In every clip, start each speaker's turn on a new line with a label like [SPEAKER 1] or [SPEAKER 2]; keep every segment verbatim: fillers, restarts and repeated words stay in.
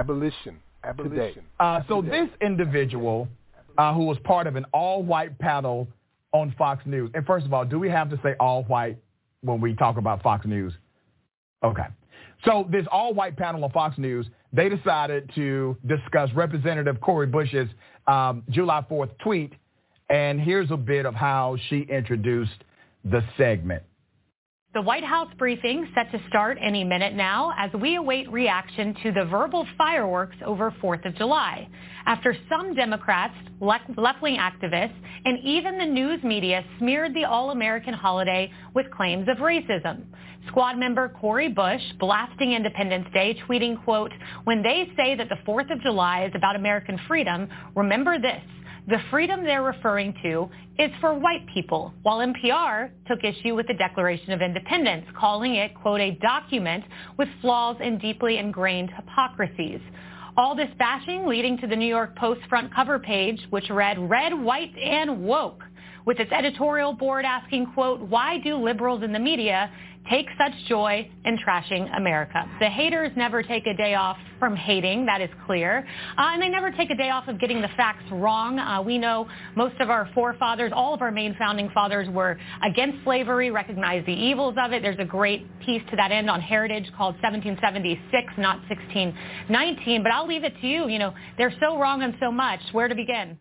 [SPEAKER 1] Abolition. Abolition.
[SPEAKER 2] Uh, so this individual uh, who was part of an all-white panel on Fox News, and first of all, do we have to say all-white when we talk about Fox News? Okay. So this all-white panel on Fox News, they decided to discuss Representative Cori Bush's um, July fourth tweet, and here's a bit of how she introduced the segment.
[SPEAKER 3] The White House briefing set to start any minute now as we await reaction to the verbal fireworks over fourth of July. After some Democrats, left-wing activists, and even the news media smeared the all-American holiday with claims of racism. Squad member Cori Bush blasting Independence Day, tweeting, quote, "When they say that the fourth of July is about American freedom, remember this. The freedom they're referring to is for white people," while N P R took issue with the Declaration of Independence, calling it, quote, "a document with flaws and deeply ingrained hypocrisies." All this bashing leading to the New York Post front cover page, which read "Red, White, and Woke," with its editorial board asking, quote, "Why do liberals in the media take such joy in trashing America?" The haters never take a day off from hating, that is clear. Uh, and they never take a day off of getting the facts wrong. Uh, we know most of our forefathers, all of our main founding fathers were against slavery, recognized the evils of it. There's a great piece to that end on Heritage called seventeen seventy-six, not sixteen nineteen. But I'll leave it to you. You know, they're so wrong on so much. Where to begin?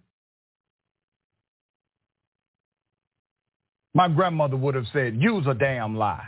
[SPEAKER 2] My grandmother would have said, use a damn lie.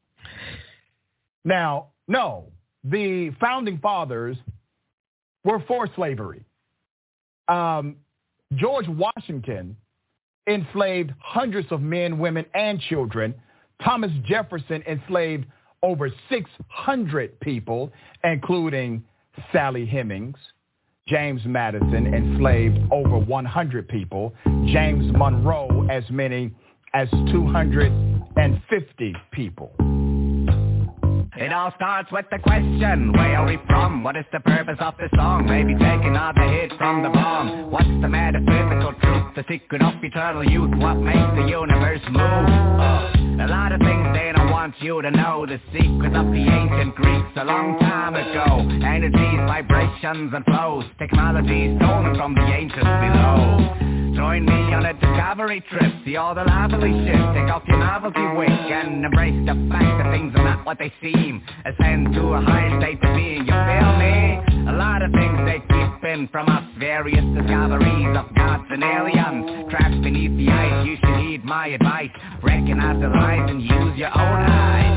[SPEAKER 2] Now, no, the founding fathers were for slavery. Um, George Washington enslaved hundreds of men, women, and children. Thomas Jefferson enslaved over six hundred people, including Sally Hemings. James Madison enslaved over one hundred people. James Monroe as many as two hundred fifty people.
[SPEAKER 4] It all starts with the question, where are we from? What is the purpose of the song? Maybe taking all the hit from the bomb. What's the metaphysical truth? The secret of eternal youth? What makes the universe move? Uh, a lot of things they don't want you to know. The secrets of the ancient Greeks a long time ago. Energies, vibrations, and flows. Technology stolen from the ancients below. Join me on a discovery trip. See all the lovely shit. Take off your novelty wig and embrace the fact that things are not what they seem. Ascend to a higher state of being, you feel me? A lot of things they keep in from us. Various discoveries of gods and aliens trapped beneath the ice. You should heed my advice. Recognize the lies and use your own eyes.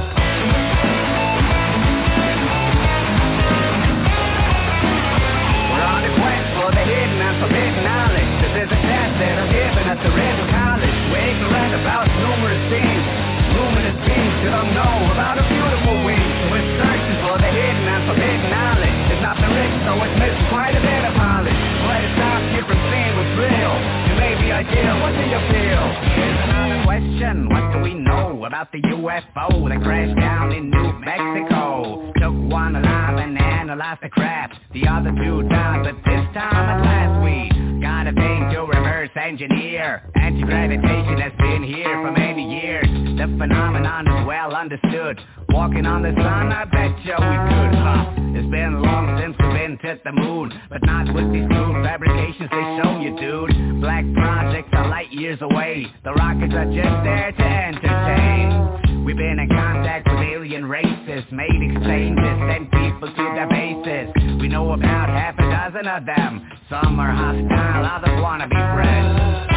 [SPEAKER 4] We're on the quest for the hidden and forbidden knowledge. This is a test that are given at the Red College. We're ignorant about numerous things. Luminous beings you don't know about a beautiful wing. So we're searching for the hidden and forbidden knowledge. It's not the rich, so it's missing quite a bit of polish. But it stops you from seeing what's real. You may be ideal, what do you feel? Here's another question, what do we know about the U F O that crashed down in New Mexico? Took one alive and analyzed the crap. The other two died, but this time at last we got a thing to reverse engineer. Anti-gravitation has been here for many years. The phenomenon is well understood. Walking on the sun, I bet you we could, huh? It's been long since we've been to the moon, but not with these crude fabrications they show you, dude. Black projects are light years away. The rockets are just there to entertain. We've been in contact with alien races, made exchanges, sent people to their bases. We know about half a dozen of them. Some are hostile, others wanna be friends.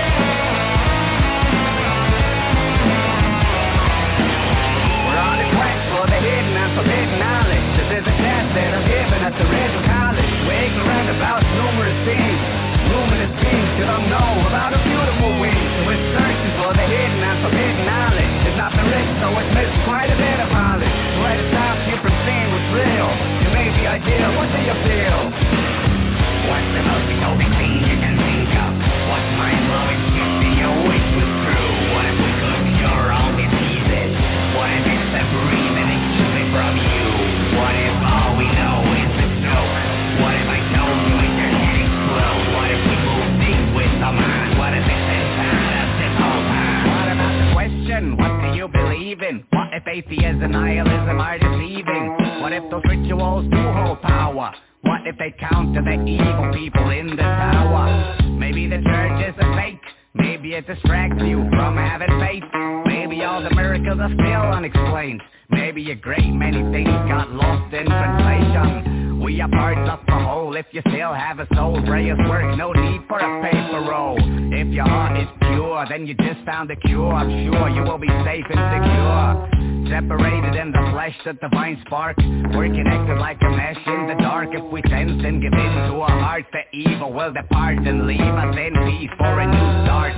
[SPEAKER 4] Hidden and forbidden knowledge. This is a test that are given at the Red College. We're ignorant about numerous things. Luminous beings you don't know about a beautiful wing. So we're searching for the hidden and forbidden knowledge. It's not the rich, so it's missing quite a bit of polish. But it stops you from seeing what's real. You may be ideal, what do you feel? What's the most exotic thing you can think of? What's mind-blowing shit do you wish was true? What if we could cure all diseases? What if it's a breathing from you? What if all we know is a joke? What if I told you it your head explode? What if we move things with the mind? What if it's inside us this whole time? What about the question, what do you believe in? What if atheism and nihilism are deceiving? What if those rituals do hold power? What if they counter the evil people in the tower. Maybe the church is a fake, maybe it distracts you from having faith. Maybe all the miracles are still unexplained. Maybe a great many things got lost in translation. We are parts of the whole. If you still have a soul, prayers work, no need for a paper roll. If your heart is pure, then you just found a cure. I'm sure you will be safe and secure. Separated in the flesh, the divine spark. We're connected like a mesh in the dark. If we sense and give in to our heart, the evil will depart and leave us in peace for a new start.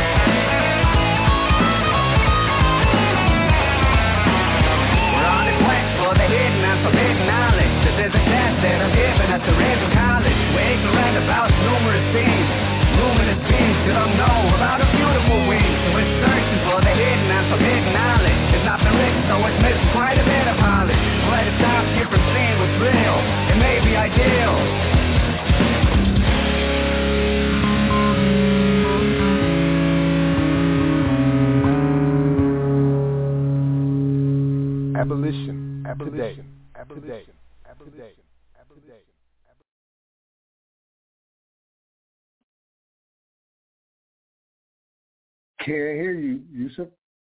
[SPEAKER 4] For the hidden and forbidden knowledge, this is a test that I'm giving at the Red College. We're ignorant about numerous things, luminous beings that don't know about a beautiful wing. So we're searching for the hidden and forbidden knowledge. It's not been written, so it's missing quite a bit of knowledge. Let it stop you from seeing what's real. It may be ideal.
[SPEAKER 1] Abolition. Abolition. Abolition. Abolition. Abolition.
[SPEAKER 5] Can't hear you, Yusuf.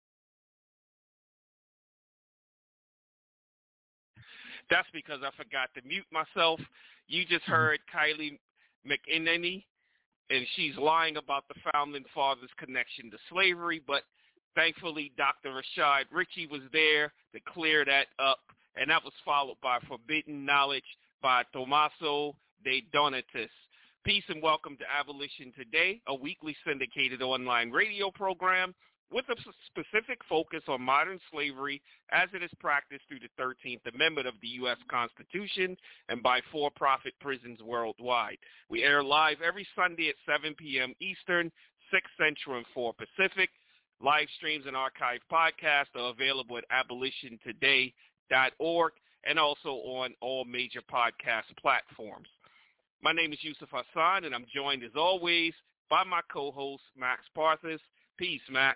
[SPEAKER 6] That's because I forgot to mute myself. You just heard Kylie McEnany, and she's lying about the Founding Fathers' connection to slavery, but thankfully, Doctor Rashad Ritchie was there to clear that up, and that was followed by Forbidden Knowledge by Tommaso De Donatis. Peace and welcome to Abolition Today, a weekly syndicated online radio program with a specific focus on modern slavery as it is practiced through the thirteenth Amendment of the U S Constitution and by for-profit prisons worldwide. We air live every Sunday at seven p.m. Eastern, six Central, and four Pacific. Live streams and archived podcasts are available at abolition today dot org and also on all major podcast platforms. My name is Yusuf Hassan, and I'm joined, as always, by my co-host, Max Parthas. Peace, Max.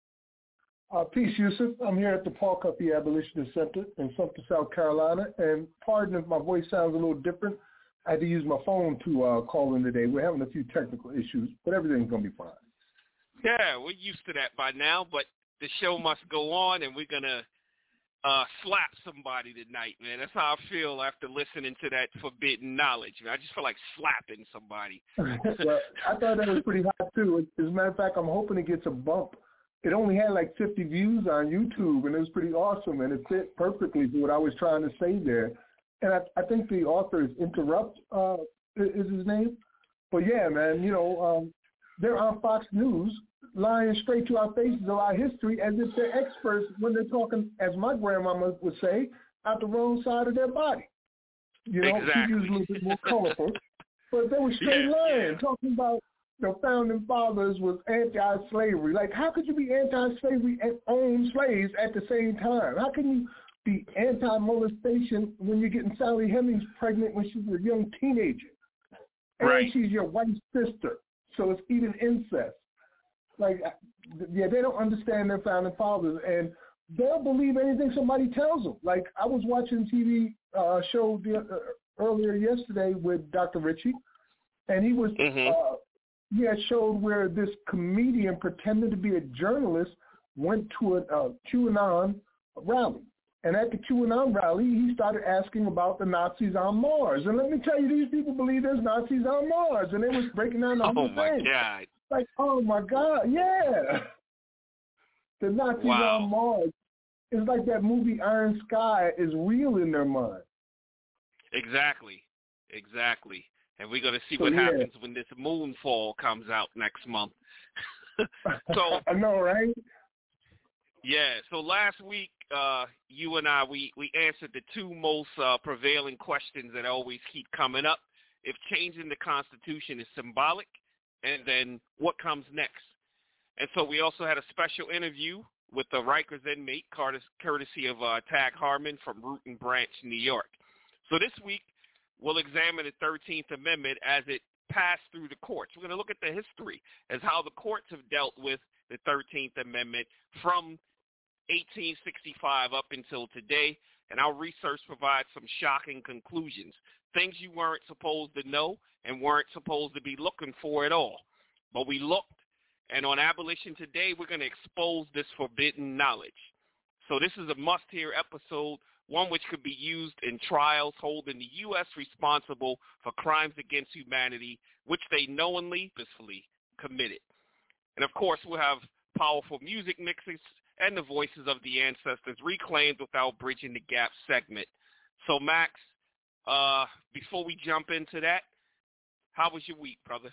[SPEAKER 5] Uh, peace, Yusuf. I'm here at the Paul Cuffey Abolitionist Center in Sumter, South Carolina, and pardon if my voice sounds a little different. I had to use my phone to uh, call in today. We're having a few technical issues, but everything's going to be fine.
[SPEAKER 6] Yeah, we're used to that by now, but the show must go on, and we're going to uh, slap somebody tonight, man. That's how I feel after listening to that Forbidden Knowledge. Man. I just feel like slapping somebody.
[SPEAKER 5] Well, I thought that was pretty hot, too. As a matter of fact, I'm hoping it gets a bump. It only had like fifty views on YouTube, and it was pretty awesome, and it fit perfectly to what I was trying to say there. And I, I think the author is Interrupt, uh, is his name. But, yeah, man, you know, um, they're on Fox News, lying straight to our faces of our history as if they're experts when they're talking, as my grandmama would say, out the wrong side of their body. You know,
[SPEAKER 6] exactly.
[SPEAKER 5] She used a little bit more colorful. But they were straight
[SPEAKER 6] yeah,
[SPEAKER 5] lying,
[SPEAKER 6] yeah.
[SPEAKER 5] talking about the Founding Fathers was anti-slavery. Like, how could you be anti-slavery and own slaves at the same time? How can you be anti-molestation when you're getting Sally Hemings pregnant when she was a young teenager? And
[SPEAKER 6] right.
[SPEAKER 5] she's your white sister, so it's even incest. Like, yeah, they don't understand their Founding Fathers, and they'll believe anything somebody tells them. Like, I was watching T V uh, show the, uh, earlier yesterday with Doctor Ritchie, and he was
[SPEAKER 6] mm-hmm.
[SPEAKER 5] uh, he had showed where this comedian pretending to be a journalist went to a uh, QAnon rally. And at the QAnon rally, he started asking about the Nazis on Mars. And let me tell you, these people believe there's Nazis on Mars. And they was breaking down the whole thing.
[SPEAKER 6] Oh, my God.
[SPEAKER 5] Like, oh, my God, yeah. The Nazis
[SPEAKER 6] wow.
[SPEAKER 5] on Mars. It's like that movie Iron Sky is real in their mind.
[SPEAKER 6] Exactly. Exactly. And we're going to see
[SPEAKER 5] so,
[SPEAKER 6] what
[SPEAKER 5] yeah.
[SPEAKER 6] happens when this Moonfall comes out next month. so
[SPEAKER 5] I know, right?
[SPEAKER 6] Yeah. So last week, uh, you and I, we, we answered the two most uh, prevailing questions that always keep coming up. If changing the Constitution is symbolic, and then what comes next? And so we also had a special interview with the Rikers inmate, courtesy of uh, Tag Harmon from Root and Branch, New York. So this week, we'll examine the thirteenth Amendment as it passed through the courts. We're going to look at the history as how the courts have dealt with the thirteenth Amendment from eighteen sixty-five up until today, and our research provides some shocking conclusions. things you weren't supposed to know and weren't supposed to be looking for at all. But we looked, and on Abolition Today, we're going to expose this forbidden knowledge. So this is a must-hear episode, one which could be used in trials holding the U S responsible for crimes against humanity, which they knowingly, purposefully committed. And, of course, we'll have powerful music mixes and the voices of the ancestors reclaimed without bridging the gap segment. So, Max, uh, before we jump into that, how was your week, brother?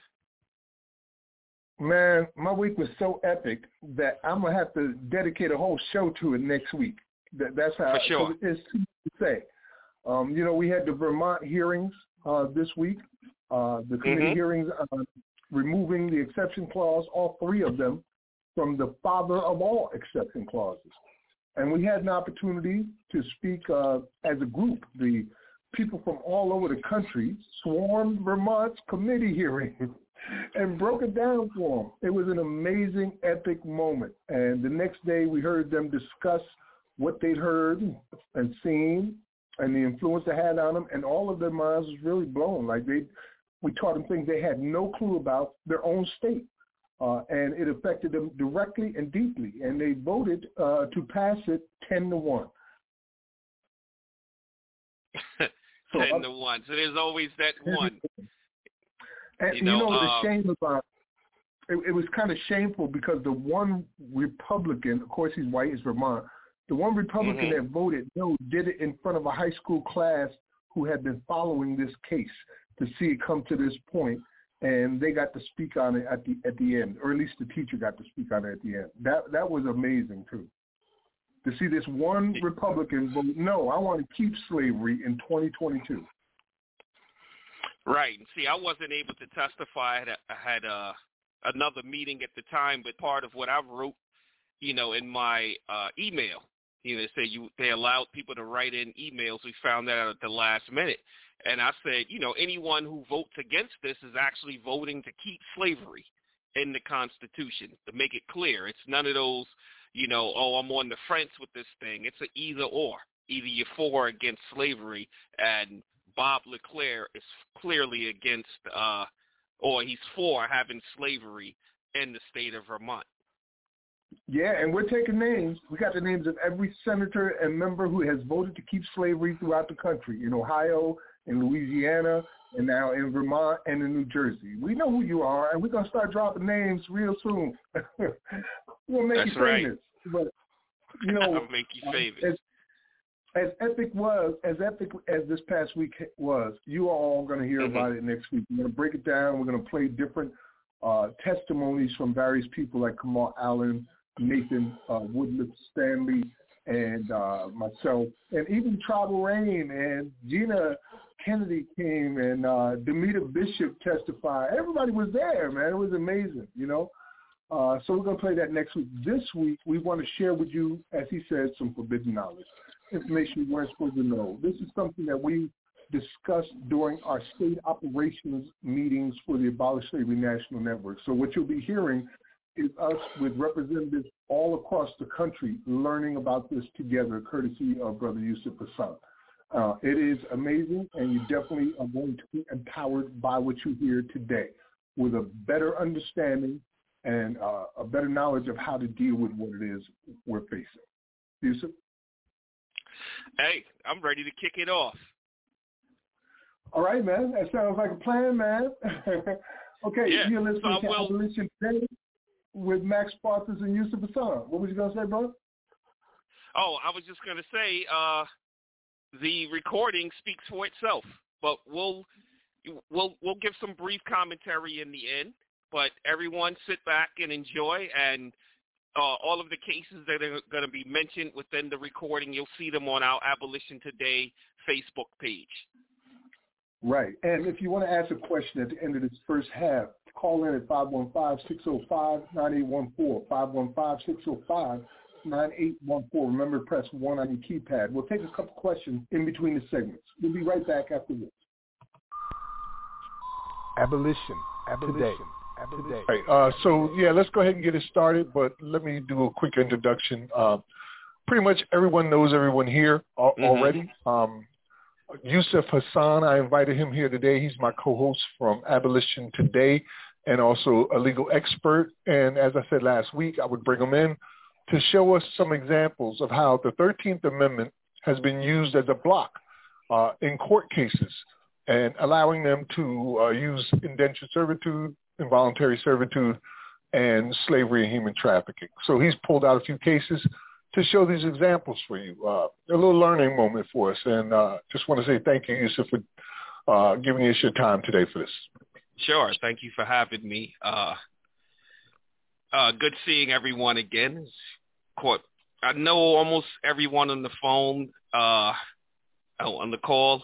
[SPEAKER 5] Man, my week was so epic that I'm going to have to dedicate a whole show to it next week. That, that's how
[SPEAKER 6] For sure.
[SPEAKER 5] It's too much to say. Um, you know, we had the Vermont hearings uh, this week, uh, the committee
[SPEAKER 6] mm-hmm.
[SPEAKER 5] hearings uh, removing the exception clause, all three of them, from the father of all exception clauses. And we had an opportunity to speak uh, as a group. The people from all over the country swarmed Vermont's committee hearing and broke it down for them. It was an amazing, epic moment. And the next day we heard them discuss what they'd heard and seen and the influence they had on them, and all of their minds was really blown. Like they, we taught them things they had no clue about their own state. Uh, and it affected them directly and deeply, and they voted uh, to pass it ten to one.
[SPEAKER 6] so, ten to one. So there's always that one.
[SPEAKER 5] And
[SPEAKER 6] you know,
[SPEAKER 5] you know
[SPEAKER 6] uh,
[SPEAKER 5] the shame about it, it was kind of shameful because the one Republican, of course he's white, he's Vermont, the one Republican
[SPEAKER 6] mm-hmm.
[SPEAKER 5] that voted no did it in front of a high school class who had been following this case to see it come to this point. And they got to speak on it at the at the end, or at least the teacher got to speak on it at the end. That that was amazing too. To see this one Republican vote, no, I want to keep slavery in twenty twenty-two.
[SPEAKER 6] Right. See, I wasn't able to testify. I had, a, I had a, another meeting at the time, but part of what I wrote, you know, in my uh, email, you know, they say you they allowed people to write in emails. We found that out at the last minute. And I said, you know, anyone who votes against this is actually voting to keep slavery in the Constitution, to make it clear. It's none of those, you know, oh, I'm on the fence with this thing. It's an either or. Either you're for or against slavery, and Bob Leclerc is clearly against, uh, or he's for having slavery in the state of Vermont.
[SPEAKER 5] Yeah, and we're taking names. We got the names of every senator and member who has voted to keep slavery throughout the country, in Ohio, in Louisiana, and now in Vermont and in New Jersey. We know who you are, and we're going to start dropping names real soon. We'll make
[SPEAKER 6] That's
[SPEAKER 5] you famous.
[SPEAKER 6] Right.
[SPEAKER 5] But, you know,
[SPEAKER 6] I'll make you famous.
[SPEAKER 5] As, as epic was, as epic as this past week was, you are all going to hear
[SPEAKER 6] mm-hmm.
[SPEAKER 5] about it next week. We're going to break it down. We're going to play different uh, testimonies from various people like Kamal Allen, Nathan uh, Woodliffe Stanley, and uh, myself, and even Tribal Rain and Gina Kennedy came, and uh, Demita Bishop testified. Everybody was there, man. It was amazing, you know. Uh, so we're going to play that next week. This week, we want to share with you, as he said, some forbidden knowledge, information you weren't supposed to know. This is something that we discussed during our state operations meetings for the Abolish Slavery National Network. So what you'll be hearing is us with representatives all across the country learning about this together, courtesy of Brother Yusuf Hassan. Uh, it is amazing, and you definitely are going to be empowered by what you hear today with a better understanding and uh, a better knowledge of how to deal with what it is we're facing. Yusuf?
[SPEAKER 6] Hey, I'm ready to kick it off.
[SPEAKER 5] All right, man. That sounds like a plan, man. Okay,
[SPEAKER 6] yeah,
[SPEAKER 5] you're listening
[SPEAKER 6] so
[SPEAKER 5] to
[SPEAKER 6] will...
[SPEAKER 5] Abolition Today with Max Spartus and Yusuf Hassan. What was you going to say, bro?
[SPEAKER 6] Oh, I was just going to say uh, the recording speaks for itself, but we'll we'll we'll give some brief commentary in the end. But everyone sit back and enjoy, and uh, all of the cases that are going to be mentioned within the recording, you'll see them on our Abolition Today Facebook page.
[SPEAKER 5] Right. And if you want to ask a question at the end of this first half, call in at five one five, six oh five, nine eight one four, five one five, six oh five, nine eight one four. Remember to press one on your keypad. We'll take a couple questions in between the segments. We'll be right back after this.
[SPEAKER 1] Abolition. Abolition. Today. Today.
[SPEAKER 7] Right, uh, so, yeah, let's go ahead and get it started, but let me do a quick introduction. Uh, pretty much everyone knows everyone here al-
[SPEAKER 6] mm-hmm.
[SPEAKER 7] already. Um, Yusuf Hassan. I invited him here today. He's my co-host from Abolition Today and also a legal expert. And as I said last week, I would bring him in to show us some examples of how the thirteenth Amendment has been used as a block uh, in court cases and allowing them to uh, use indentured servitude, involuntary servitude, and slavery and human trafficking. So he's pulled out a few cases to show these examples for you. Uh, a little learning moment for us. And uh, just want to say thank you, Yusuf, for uh, giving us your time today for this.
[SPEAKER 6] Sure. Thank you for having me. Uh, uh, good seeing everyone again. I know almost everyone on the phone, uh, on the call.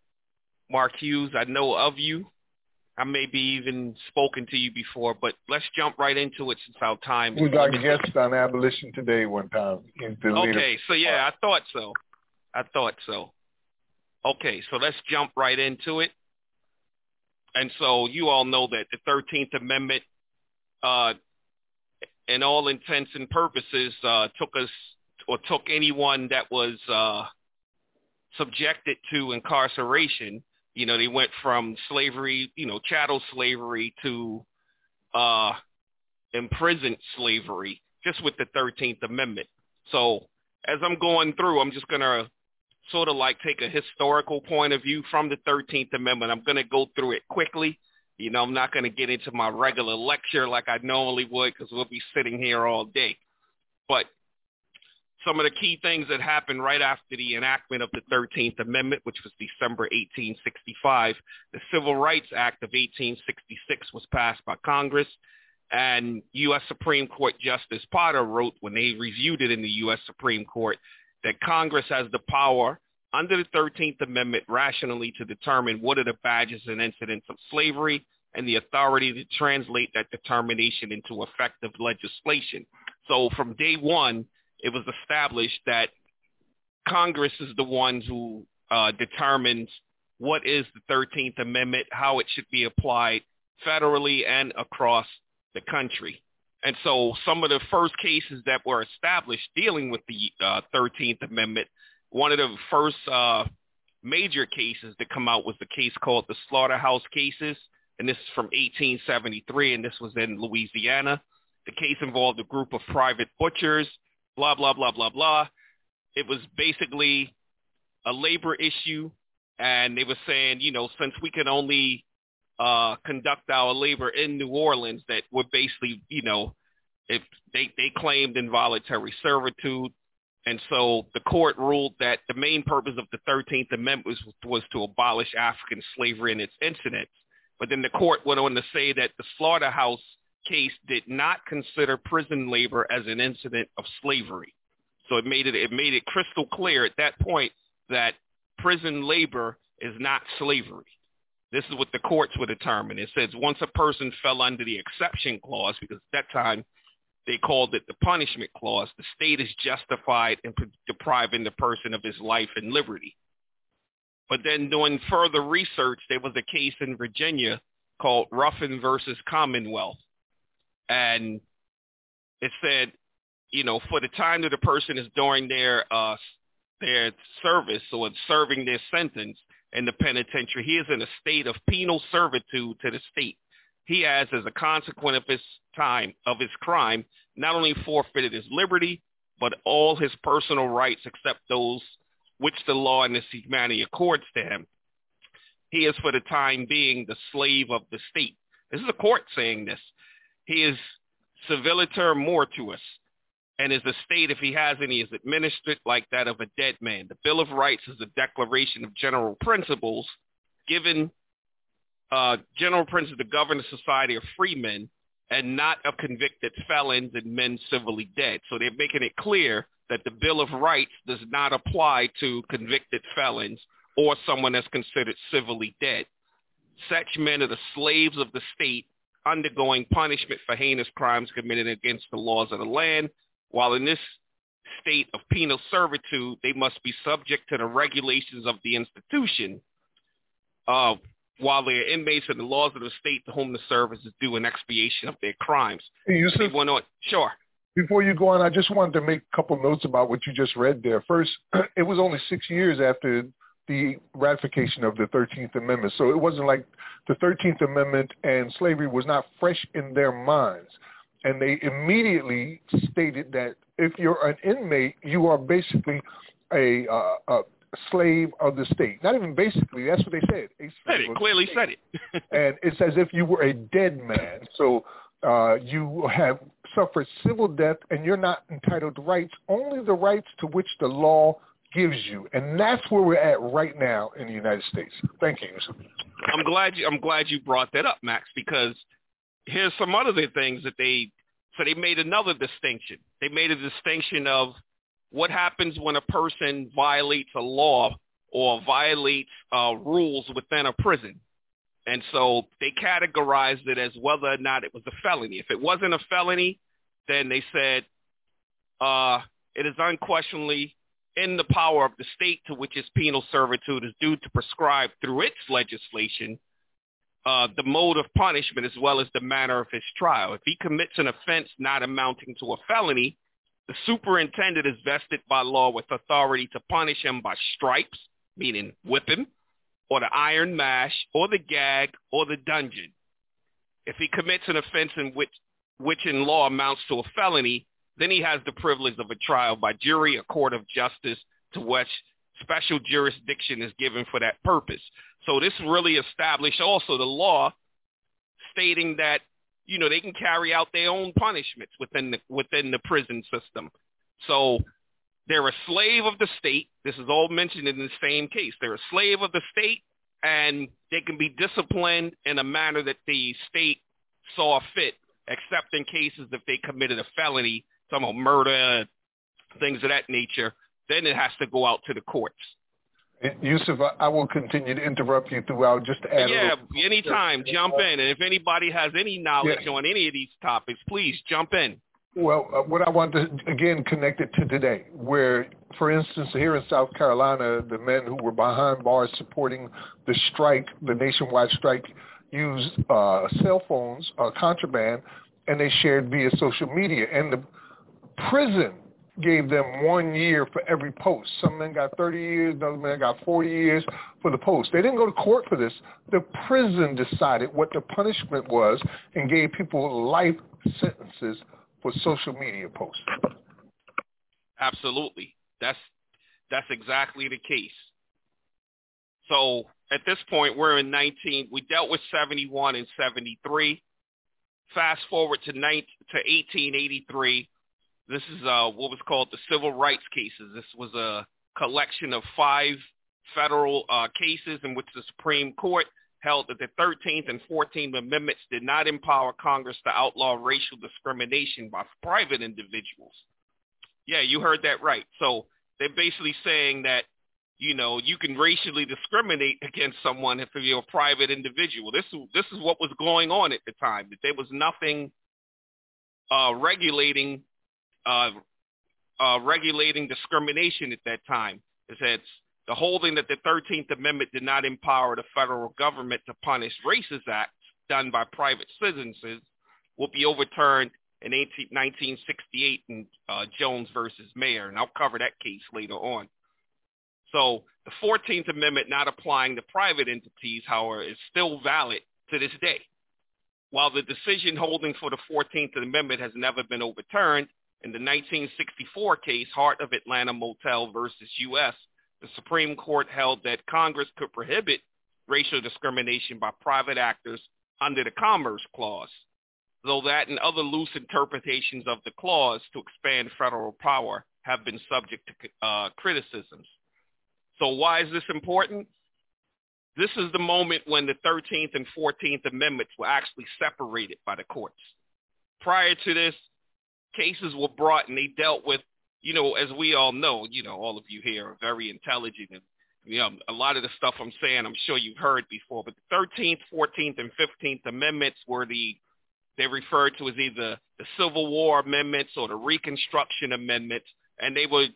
[SPEAKER 6] Mark Hughes, I know of you. I maybe even spoken to you before, but let's jump right into it since our time is
[SPEAKER 7] We got
[SPEAKER 6] limited.
[SPEAKER 7] guests on Abolition Today one time.
[SPEAKER 6] Okay, so yeah, I thought so. I thought so. Okay, so let's jump right into it. And so you all know that the thirteenth Amendment, uh, in all intents and purposes, uh, took us or took anyone that was uh, subjected to incarceration. You know, they went from slavery, you know, chattel slavery to uh, imprisoned slavery just with the thirteenth Amendment. So as I'm going through, I'm just going to sort of like take a historical point of view from the thirteenth Amendment. I'm going to go through it quickly. You know, I'm not going to get into my regular lecture like I normally would because we'll be sitting here all day. But some of the key things that happened right after the enactment of the thirteenth Amendment, which was December eighteen sixty-five, the Civil Rights Act of eighteen sixty-six was passed by Congress, and U S Supreme Court Justice Potter wrote when they reviewed it in the U S Supreme Court that Congress has the power under the thirteenth Amendment rationally to determine what are the badges and incidents of slavery and the authority to translate that determination into effective legislation. So from day one, it was established that Congress is the ones who uh, determines what is the thirteenth Amendment, how it should be applied federally and across the country. And so some of the first cases that were established dealing with the uh, thirteenth Amendment, one of the first uh, major cases that come out was the case called the Slaughterhouse Cases, and this is from eighteen seventy-three, and this was in Louisiana. The case involved a group of private butchers, blah, blah, blah, blah, blah. It was basically a labor issue, and they were saying, you know, since we can only uh, conduct our labor in New Orleans, that we're basically, you know, if they, they claimed involuntary servitude. And so the court ruled that the main purpose of the thirteenth Amendment was, was to abolish African slavery and its incidents. But then the court went on to say that the Slaughterhouse case did not consider prison labor as an incident of slavery. So it made it it made it crystal clear at that point that prison labor is not slavery. This is what the courts would determine. It says once a person fell under the exception clause, because at that time they called it the punishment clause, the state is justified in depriving the person of his life and liberty. But then doing further research, there was a case in Virginia called Ruffin versus Commonwealth. And it said, you know, for the time that a person is during their uh, their service or serving their sentence in the penitentiary, he is in a state of penal servitude to the state. He has, as a consequence of his time, of his crime, not only forfeited his liberty, but all his personal rights except those which the law and his humanity accords to him. He is, for the time being, the slave of the state. This is a court saying this. He is civiliter mortuus, and his estate, if he has any, is administered like that of a dead man. The Bill of Rights is a declaration of general principles given uh, general principles to govern a society of free men and not of convicted felons and men civilly dead. So they're making it clear that the Bill of Rights does not apply to convicted felons or someone that's considered civilly dead. Such men are the slaves of the state, undergoing punishment for heinous crimes committed against the laws of the land, while in this state of penal servitude, they must be subject to the regulations of the institution, uh, while they are inmates of the laws of the state to whom the service is due in expiation of their crimes.
[SPEAKER 7] Hey, Yusuf,
[SPEAKER 6] went on. Sure.
[SPEAKER 7] Before you go on, I just wanted to make a couple notes about what you just read there. First, it was only six years after the ratification of the thirteenth Amendment. So it wasn't like the thirteenth Amendment and slavery was not fresh in their minds. And they immediately stated that if you're an inmate, you are basically a, uh, a slave of the state. Not even basically, that's what they said. A
[SPEAKER 6] said it, clearly said it.
[SPEAKER 7] And it's as if you were a dead man. So uh, you have suffered civil death and you're not entitled to rights, only the rights to which the law gives you. And that's where we're at right now in the United States. Thank you, Yusuf.
[SPEAKER 6] I'm glad you, I'm glad you brought that up, Max, because here's some other things that they, so they made another distinction. They made a distinction of what happens when a person violates a law or violates uh, rules within a prison. And so they categorized it as whether or not it was a felony. If it wasn't a felony, then they said uh, it is unquestionably in the power of the state to which its penal servitude is due to prescribe through its legislation uh, the mode of punishment as well as the manner of his trial. If he commits an offense not amounting to a felony, the superintendent is vested by law with authority to punish him by stripes, meaning whip him, or the iron mash, or the gag, or the dungeon. If he commits an offense in which, which in law amounts to a felony, then he has the privilege of a trial by jury, a court of justice, to which special jurisdiction is given for that purpose. So this really established also the law stating that, you know, they can carry out their own punishments within the, within the prison system. So they're a slave of the state. This is all mentioned in the same case. They're a slave of the state, and they can be disciplined in a manner that the state saw fit, except in cases if they committed a felony, some of murder, things of that nature, then it has to go out to the courts.
[SPEAKER 7] Yusuf, I will continue to interrupt you throughout just to add
[SPEAKER 6] Yeah,
[SPEAKER 7] a little.
[SPEAKER 6] anytime, jump in. And if anybody has any knowledge
[SPEAKER 7] yeah.
[SPEAKER 6] on any of these topics, please jump in.
[SPEAKER 7] Well, uh, what I want to, again, connect it to today, where, for instance, here in South Carolina, the men who were behind bars supporting the strike, the nationwide strike, used uh, cell phones, uh, contraband, and they shared via social media. And the prison gave them one year for every post. Some men got thirty years, another man got forty years for the post. They didn't go to court for this. The prison decided what the punishment was and gave people life sentences for social media posts.
[SPEAKER 6] Absolutely. That's that's exactly the case. So at this point, we're in nineteen. We dealt with seventy-one and seventy-three. Fast forward to nine to eighteen eighty-three. This is uh, what was called the civil rights cases. This was a collection of five federal uh, cases in which the Supreme Court held that the thirteenth and fourteenth Amendments did not empower Congress to outlaw racial discrimination by private individuals. Yeah, you heard that right. So they're basically saying that, you know, you can racially discriminate against someone if you're a private individual. This, this is what was going on at the time, that there was nothing uh, regulating Uh, uh, regulating discrimination at that time. It says the holding that the thirteenth Amendment did not empower the federal government to punish racist acts done by private citizens will be overturned in nineteen sixty-eight in uh, Jones versus Mayer, and I'll cover that case later on. So the fourteenth Amendment not applying to private entities, however, is still valid to this day. While the decision holding for the fourteenth Amendment has never been overturned, in the nineteen sixty-four case, Heart of Atlanta Motel versus U S, the Supreme Court held that Congress could prohibit racial discrimination by private actors under the Commerce Clause, though that and other loose interpretations of the clause to expand federal power have been subject to uh, criticisms. So why is this important? This is the moment when the thirteenth and fourteenth Amendments were actually separated by the courts. Prior to this, cases were brought and they dealt with, you know, as we all know, you know, all of you here are very intelligent, and, you know, a lot of the stuff I'm saying, I'm sure you've heard before, but the thirteenth, fourteenth, and fifteenth Amendments were the, they referred to as either the Civil War Amendments or the Reconstruction Amendments, and they were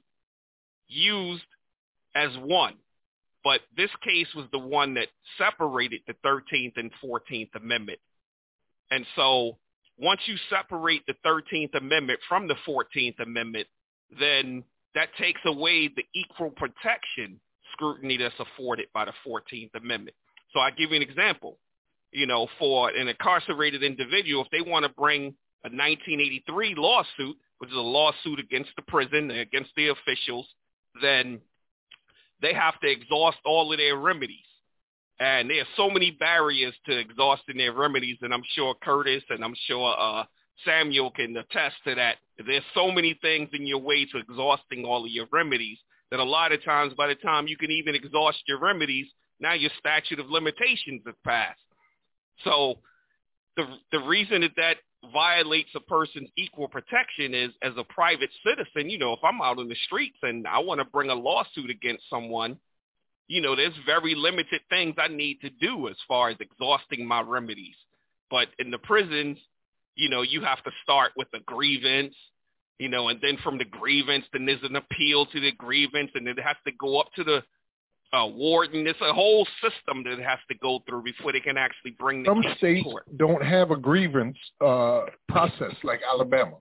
[SPEAKER 6] used as one. But this case was the one that separated the thirteenth and fourteenth Amendment. And so once you separate the thirteenth Amendment from the fourteenth Amendment, then that takes away the equal protection scrutiny that's afforded by the fourteenth Amendment. So I give you an example. You know, for an incarcerated individual, if they want to bring a nineteen eighty-three lawsuit, which is a lawsuit against the prison, against the officials, then they have to exhaust all of their remedies. And there are so many barriers to exhausting their remedies, and I'm sure Curtis and I'm sure uh, Samuel can attest to that. There's so many things in your way to exhausting all of your remedies that a lot of times by the time you can even exhaust your remedies, now your statute of limitations has passed. So the the reason that that violates a person's equal protection is, as a private citizen, you know, if I'm out in the streets and I want to bring a lawsuit against someone, you know, there's very limited things I need to do as far as exhausting my remedies. But in the prisons, you know, you have to start with a grievance, you know, and then from the grievance, then there's an appeal to the grievance, and then it has to go up to the uh, warden. It's a whole system that it has to go through before they can actually bring the
[SPEAKER 7] Some
[SPEAKER 6] case
[SPEAKER 7] states
[SPEAKER 6] to court.
[SPEAKER 7] don't have a grievance uh, process like Alabama.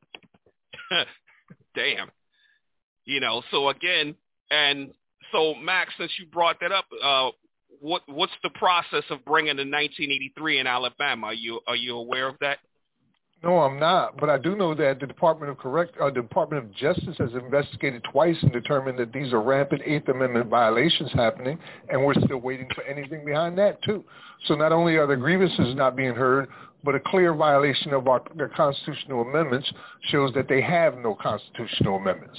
[SPEAKER 6] Damn. You know, so again, and so Max, since you brought that up, uh, what what's the process of bringing the nineteen eighty-three in Alabama? Are you are you aware of that?
[SPEAKER 7] No, I'm not, but I do know that the Department of Correct, uh, Department of Justice has investigated twice and determined that these are rampant Eighth Amendment violations happening, and we're still waiting for anything behind that too. So not only are the grievances not being heard, but a clear violation of our their constitutional amendments shows that they have no constitutional amendments.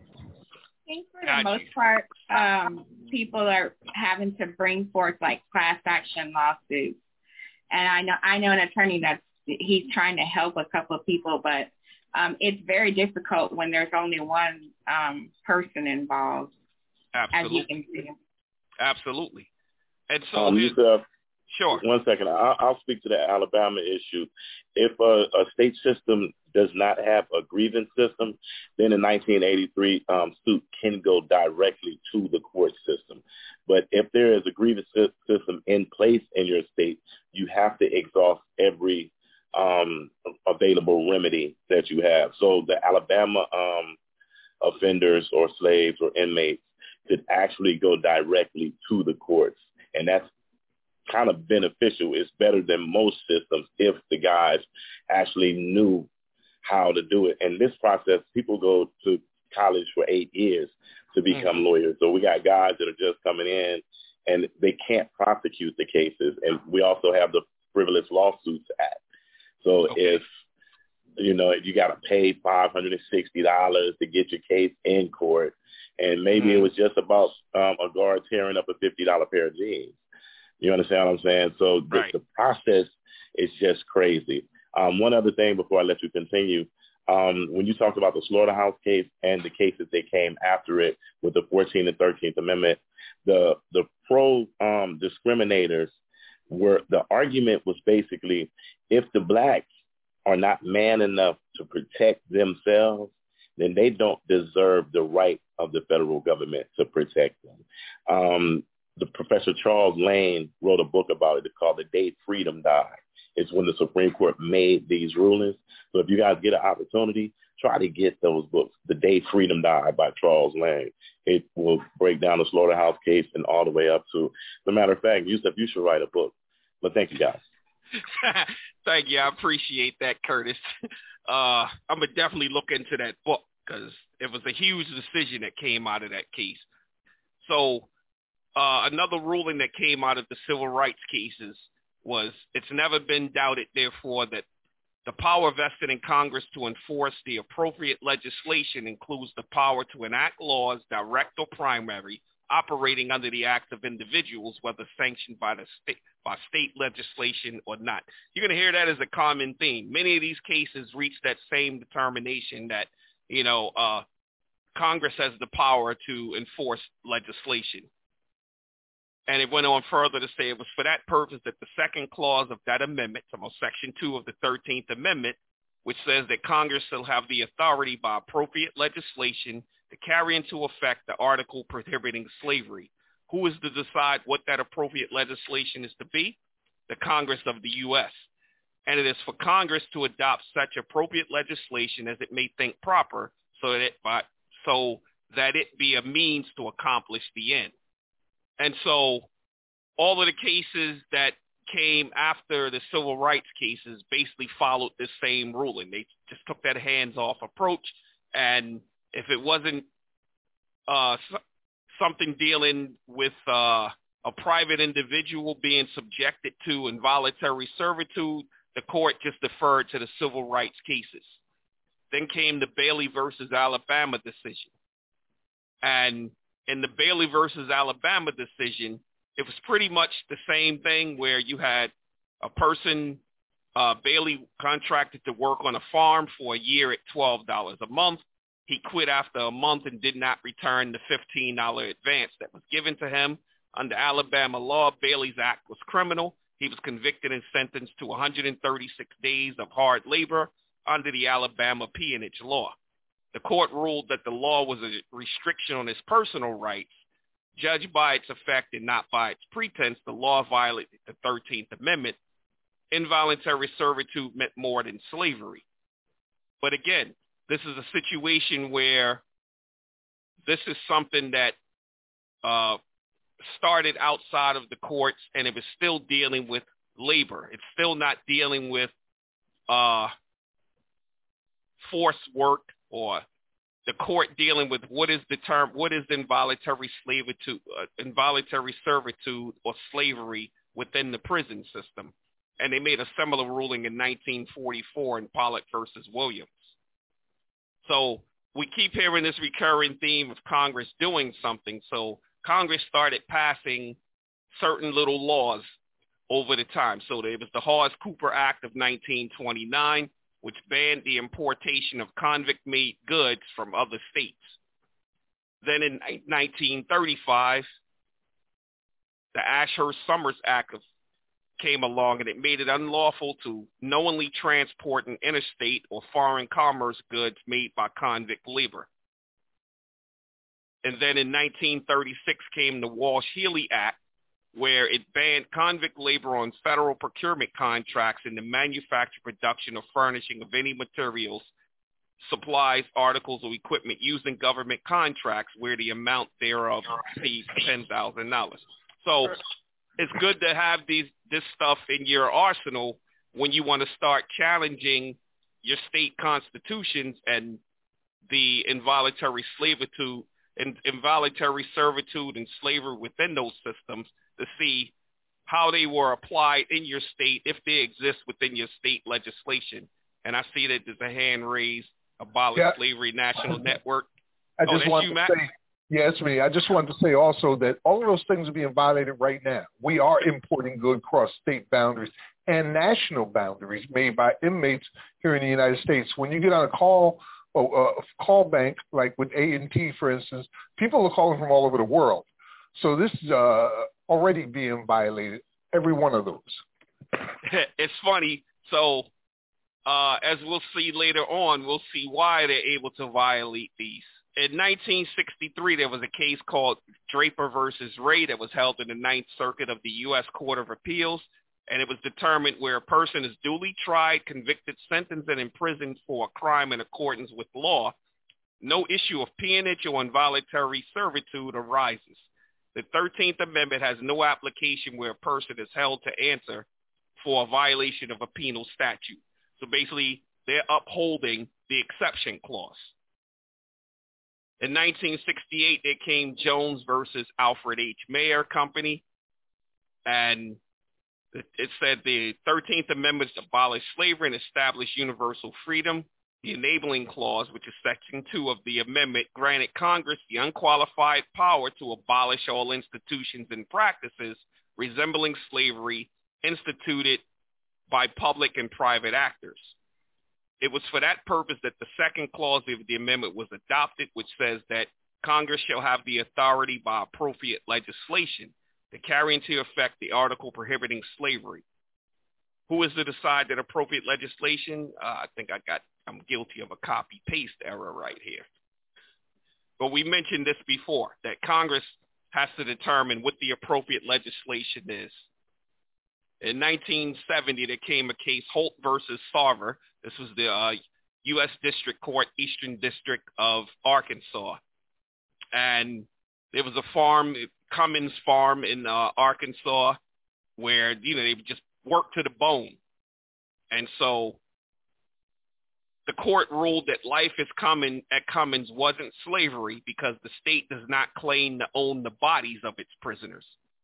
[SPEAKER 8] I think for the most part, um, people are having to bring forth like class action lawsuits, and I know I know an attorney that's he's trying to help a couple of people, but um, it's very difficult when there's only one um, person involved.
[SPEAKER 6] Absolutely.
[SPEAKER 8] As you can see.
[SPEAKER 6] Absolutely. And so,
[SPEAKER 9] um,
[SPEAKER 6] it,
[SPEAKER 9] Yusuf,
[SPEAKER 6] sure.
[SPEAKER 9] One second. I'll, I'll speak to the Alabama issue. If a, a state system does not have a grievance system, then the nineteen eighty-three um, suit can go directly to the court system. But if there is a grievance system in place in your state, you have to exhaust every um, available remedy that you have. So the Alabama um, offenders or slaves or inmates could actually go directly to the courts. And that's kind of beneficial. It's better than most systems if the guys actually knew how to do it. And this process, people go to college for eight years to become mm-hmm. lawyers. So we got guys that are just coming in and they can't prosecute the cases. And we also have the Frivolous Lawsuits Act. So okay. if, you know, you got to pay five hundred sixty dollars to get your case in court, and maybe mm-hmm. it was just about um, a guard tearing up a fifty dollars pair of jeans. You understand what I'm saying? So the, right. the process is just crazy. Um, one other thing before I let you continue, um, when you talked about the slaughterhouse case and the cases that came after it with the fourteenth and thirteenth Amendment, the the pro um, discriminators were, the argument was basically, if the blacks are not man enough to protect themselves, then they don't deserve the right of the federal government to protect them. Um, the Professor Charles Lane wrote a book about it. It's called The Day Freedom Died. It's when the Supreme Court made these rulings. So if you guys get an opportunity, try to get those books. The Day Freedom Died by Charles Lane. It will break down the slaughterhouse case and all the way up to, as a matter of fact, Yusuf, you should write a book. But thank you, guys.
[SPEAKER 6] Thank you. I appreciate that, Curtis. Uh, I'm going to definitely look into that book because it was a huge decision that came out of that case. So uh, another ruling that came out of the civil rights cases was it's never been doubted, therefore, that the power vested in Congress to enforce the appropriate legislation includes the power to enact laws, direct or primary, operating under the acts of individuals, whether sanctioned by the state, by state legislation or not. You're going to hear that as a common theme. Many of these cases reach that same determination that, you know, uh, Congress has the power to enforce legislation. And it went on further to say it was for that purpose that the second clause of that amendment, so Section two of the thirteenth Amendment, which says that Congress shall have the authority by appropriate legislation to carry into effect the article prohibiting slavery. Who is to decide what that appropriate legislation is to be? The Congress of the U S And it is for Congress to adopt such appropriate legislation as it may think proper so that it, by, so that it be a means to accomplish the end. And so all of the cases that came after the civil rights cases basically followed the same ruling. They just took that hands-off approach, and if it wasn't uh, something dealing with uh, a private individual being subjected to involuntary servitude, the court just deferred to the civil rights cases. Then came the Bailey versus Alabama decision. And in the Bailey versus Alabama decision, it was pretty much the same thing where you had a person, uh, Bailey contracted to work on a farm for a year at twelve dollars a month. He quit after a month and did not return the fifteen dollars advance that was given to him. Under Alabama law, Bailey's act was criminal. He was convicted and sentenced to one hundred thirty-six days of hard labor under the Alabama peonage law. The court ruled that the law was a restriction on his personal rights. Judged by its effect and not by its pretense, the law violated the thirteenth Amendment. Involuntary servitude meant more than slavery. But again, this is a situation where this is something that uh, started outside of the courts, and it was still dealing with labor. It's still not dealing with uh, forced work or the court dealing with what is the term, what is involuntary servitude, uh, involuntary servitude or slavery within the prison system. And they made a similar ruling in nineteen forty-four in Pollock versus Williams. So we keep hearing this recurring theme of Congress doing something. So Congress started passing certain little laws over the time. So there was the Hawes-Cooper Act of nineteen twenty-nine, which banned the importation of convict-made goods from other states. Then in nineteen thirty-five, the Ashurst-Summers Act of, came along, and it made it unlawful to knowingly transport in interstate or foreign commerce goods made by convict labor. And then in nineteen thirty-six came the Walsh-Healy Act, where it banned convict labor on federal procurement contracts in the manufacture, production, or furnishing of any materials, supplies, articles, or equipment used in government contracts where the amount thereof exceeds ten thousand dollars. So it's good to have these this stuff in your arsenal when you want to start challenging your state constitutions and the involuntary servitude and involuntary servitude and slavery within those systems, to see how they were applied in your state, if they exist within your state legislation. And I see that there's a hand raised, Abolish yeah. Slavery National Network.
[SPEAKER 7] I
[SPEAKER 6] oh,
[SPEAKER 7] just want
[SPEAKER 6] you,
[SPEAKER 7] to
[SPEAKER 6] Matt?
[SPEAKER 7] say, yeah, it's me. I just wanted to say also that all of those things are being violated right now. We are importing goods across state boundaries and national boundaries made by inmates here in the United States. When you get on a call, or a call bank, like with A and T, for instance, people are calling from all over the world. So this is uh, already being violated, every one of those.
[SPEAKER 6] It's funny. So uh, as we'll see later on, we'll see why they're able to violate these. In nineteen sixty-three, there was a case called Draper versus Ray that was held in the Ninth Circuit of the U S Court of Appeals, and it was determined where a person is duly tried, convicted, sentenced, and imprisoned for a crime in accordance with law, no issue of peonage or involuntary servitude arises. The thirteenth Amendment has no application where a person is held to answer for a violation of a penal statute. So basically, they're upholding the exception clause. In nineteen sixty-eight, there came Jones versus Alfred H. Mayer Company, and it said the thirteenth Amendment abolished slavery and established universal freedom. The enabling clause, which is section two of the amendment, granted Congress the unqualified power to abolish all institutions and practices resembling slavery instituted by public and private actors. It was for that purpose that the second clause of the amendment was adopted, which says that Congress shall have the authority by appropriate legislation to carry into effect the article prohibiting slavery. Who is to decide that appropriate legislation? Uh, I think I got, I'm guilty of a copy-paste error right here. But we mentioned this before, that Congress has to determine what the appropriate legislation is. In nineteen seventy, there came a case, Holt versus Sarver. This was the uh, U S District Court, Eastern District of Arkansas. And There was a farm, Cummins Farm in uh, Arkansas, where, you know, they just worked to the bone. And so the court ruled that life is common at Cummins wasn't slavery because the state does not claim to own the bodies of its prisoners.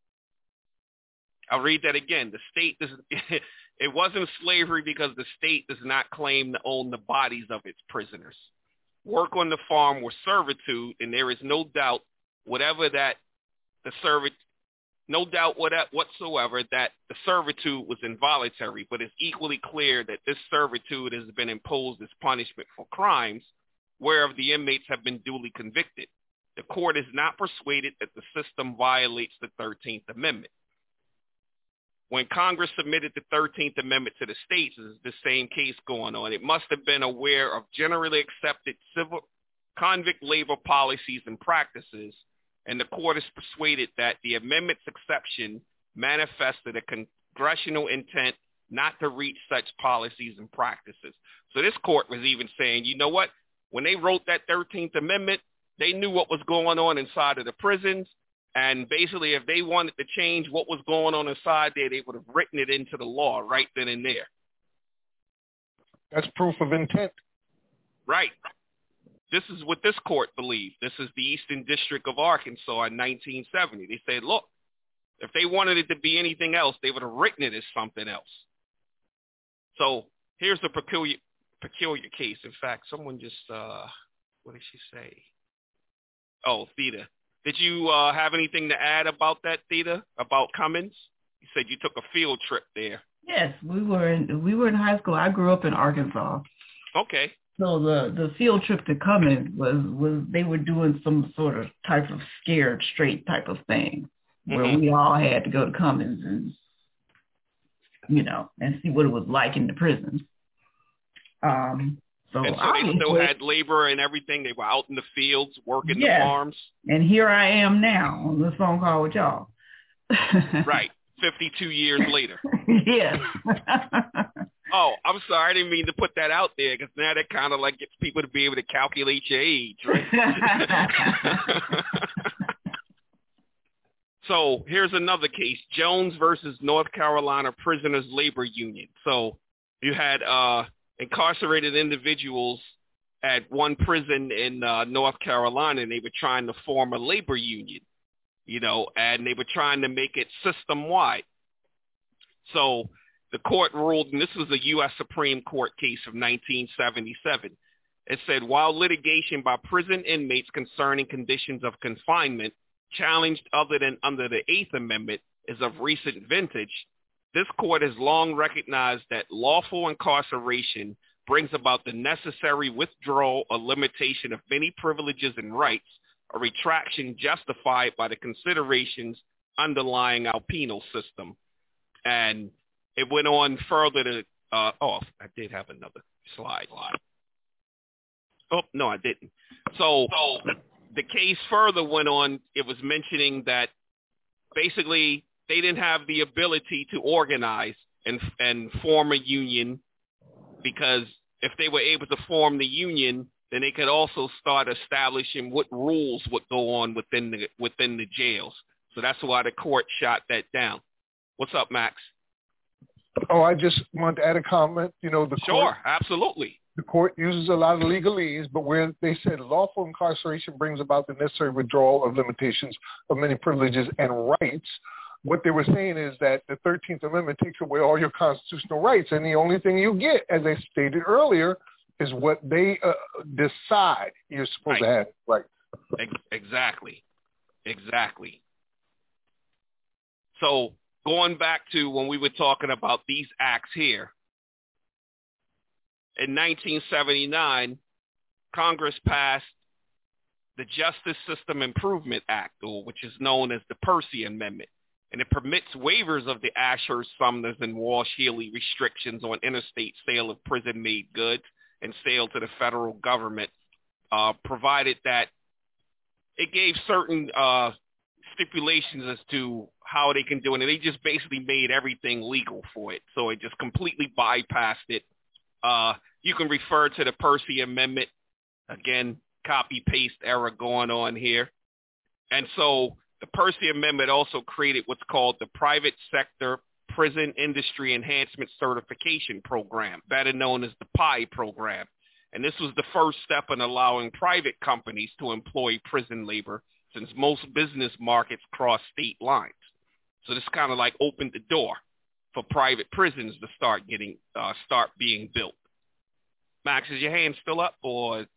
[SPEAKER 6] I'll read that again. The state does it wasn't slavery because the state does not claim to own the bodies of its prisoners. Work on the farm was servitude, and there is no doubt whatever that the servit no doubt whatsoever that the servitude was involuntary, but it's equally clear that this servitude has been imposed as punishment for crimes whereof the inmates have been duly convicted. The court is not persuaded that the system violates the thirteenth Amendment. When Congress submitted the thirteenth Amendment to the states, is the same case going on. It must have been aware of generally accepted civil convict labor policies and practices, and the court is persuaded that the amendment's exception manifested a congressional intent not to reach such policies and practices. So this court was even saying, you know what? When they wrote that thirteenth Amendment, they knew what was going on inside of the prisons. And basically, if they wanted to change what was going on inside there, they would have written it into the law right then and there.
[SPEAKER 7] That's proof of intent.
[SPEAKER 6] Right. This is what this court believed. This is the Eastern District of Arkansas in nineteen seventy. They said, look, if they wanted it to be anything else, they would have written it as something else. So here's a peculiar peculiar case. In fact, someone just, uh, what did she say? Oh, Theta. Did you uh, have anything to add about that, Theta, about Cummins? You said you took a field trip there.
[SPEAKER 10] Yes, we were in we were in high school. I grew up in Arkansas.
[SPEAKER 6] Okay.
[SPEAKER 10] So the, the field trip to Cummins was, was they were doing some sort of type of scared straight type of thing where mm-hmm. we all had to go to Cummins and, you know, and see what it was like in the prisons. Um, so
[SPEAKER 6] and so they still had labor and everything. They were out in the fields working yeah. the farms.
[SPEAKER 10] And here I am now on this phone call with y'all.
[SPEAKER 6] Right. fifty-two years later.
[SPEAKER 10] Yes.
[SPEAKER 6] Oh, I'm sorry. I didn't mean to put that out there because now that kind of like gets people to be able to calculate your age, right? So here's another case, Jones versus North Carolina Prisoners Labor Union. So you had uh, incarcerated individuals at one prison in uh, North Carolina, and they were trying to form a labor union, you know, and they were trying to make it system-wide. So the court ruled, and this was a U S Supreme Court case of nineteen seventy-seven. It said, while litigation by prison inmates concerning conditions of confinement challenged other than under the Eighth Amendment is of recent vintage, this court has long recognized that lawful incarceration brings about the necessary withdrawal or limitation of many privileges and rights, a retraction justified by the considerations underlying our penal system. And it went on further to, uh, oh, I did have another slide. Oh, no, I didn't. So, so the case further went on. It was mentioning that basically they didn't have the ability to organize and and form a union, because if they were able to form the union, then they could also start establishing what rules would go on within the within the jails. So that's why the court shot that down. What's up, Max?
[SPEAKER 7] Oh, I just wanted to add a comment. You know, the
[SPEAKER 6] sure,
[SPEAKER 7] court,
[SPEAKER 6] absolutely.
[SPEAKER 7] The court uses a lot of legalese, but where they said lawful incarceration brings about the necessary withdrawal of limitations of many privileges and rights, what they were saying is that the thirteenth Amendment takes away all your constitutional rights, and the only thing you get, as I stated earlier, is what they uh, decide you're supposed right. to have. Right.
[SPEAKER 6] Exactly. Exactly. So going back to when we were talking about these acts here, in nineteen seventy-nine, Congress passed the Justice System Improvement Act, or which is known as the Percy Amendment, and it permits waivers of the Ashurst, Sumners, and Walsh-Healy restrictions on interstate sale of prison-made goods and sale to the federal government, uh, provided that it gave certain uh, stipulations as to how they can do it. And they just basically made everything legal for it. So it just completely bypassed it. Uh, you can refer to the Percy Amendment. Again, copy-paste error going on here. And so the Percy Amendment also created what's called the Private Sector Prison Industry Enhancement Certification Program, better known as the P I E program. And this was the first step in allowing private companies to employ prison labor, since most business markets cross state lines. So this kind of like opened the door for private prisons to start getting uh, start being built. Max, is your hand still up, or?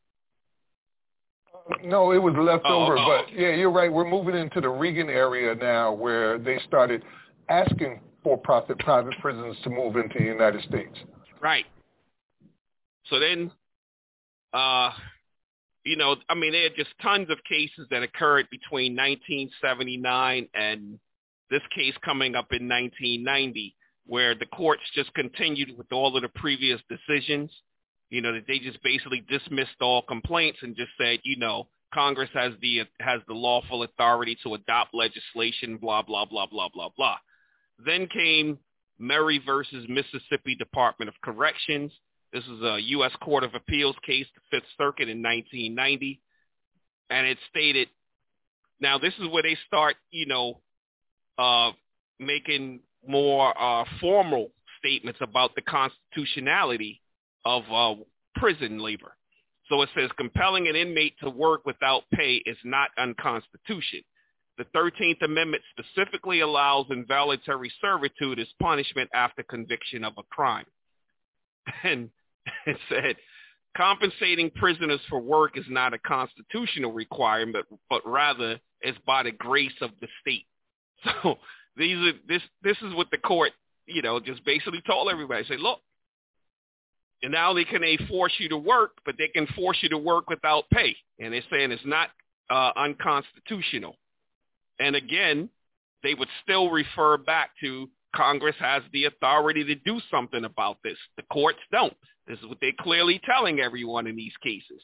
[SPEAKER 7] No, it was left
[SPEAKER 6] oh,
[SPEAKER 7] over.
[SPEAKER 6] Oh,
[SPEAKER 7] but yeah, you're right. We're moving into the Reagan area now, where they started asking for-profit private prisons to move into the United States.
[SPEAKER 6] Right. So then, uh, you know, I mean, there are just tons of cases that occurred between nineteen seventy-nine and this case coming up in nineteen ninety, where the courts just continued with all of the previous decisions. You know, that they just basically dismissed all complaints and just said, you know, Congress has the has the lawful authority to adopt legislation, blah, blah, blah, blah, blah, blah. Then came Murray versus Mississippi Department of Corrections. This is a U S Court of Appeals case, the Fifth Circuit in nineteen ninety. And it stated, now this is where they start, you know, uh, making more uh, formal statements about the constitutionality of uh, prison labor. So it says compelling an inmate to work without pay is not unconstitutional. The thirteenth Amendment specifically allows involuntary servitude as punishment after conviction of a crime. And it said compensating prisoners for work is not a constitutional requirement, but rather is by the grace of the state. So these are this this is what the court, you know, just basically told everybody. Say, look, and now they can they force you to work, but they can force you to work without pay. And they're saying it's not uh, unconstitutional. And again, they would still refer back to Congress has the authority to do something about this. The courts don't. This is what they're clearly telling everyone in these cases.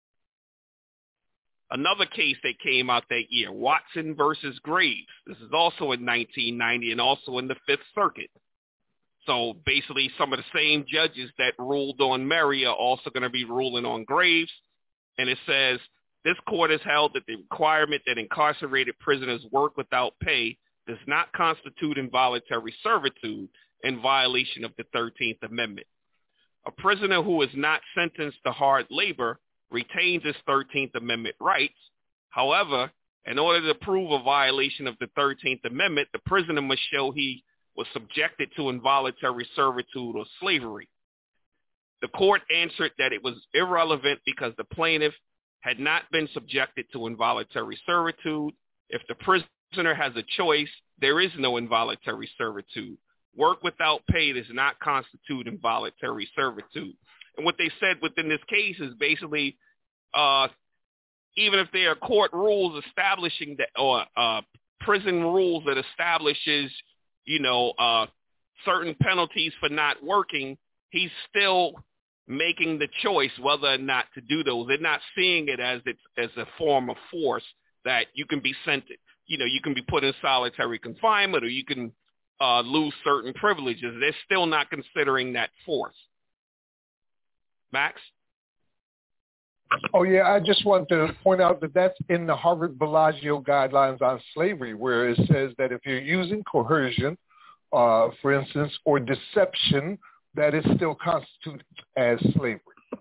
[SPEAKER 6] Another case that came out that year, Watson versus Graves. This is also in nineteen ninety and also in the Fifth Circuit. So basically some of the same judges that ruled on Murray are also going to be ruling on Graves. And it says, this court has held that the requirement that incarcerated prisoners work without pay does not constitute involuntary servitude in violation of the thirteenth Amendment. A prisoner who is not sentenced to hard labor retains his thirteenth Amendment rights. However, in order to prove a violation of the thirteenth Amendment, the prisoner must show he was subjected to involuntary servitude or slavery. The court answered that it was irrelevant because the plaintiff had not been subjected to involuntary servitude. If the prisoner has a choice, there is no involuntary servitude. Work without pay does not constitute involuntary servitude. And what they said within this case is basically, uh, even if there are court rules establishing that, or uh, prison rules that establishes, you know, uh, certain penalties for not working, he's still making the choice whether or not to do those. They're not seeing it as it's as a form of force that you can be sent, you know, you can be put in solitary confinement or you can uh, lose certain privileges. They're still not considering that force. Max?
[SPEAKER 7] Oh, yeah, I just want to point out that that's in the Harvard Bellagio guidelines on slavery, where it says that if you're using coercion, uh, for instance, or deception, that is still constituted as slavery.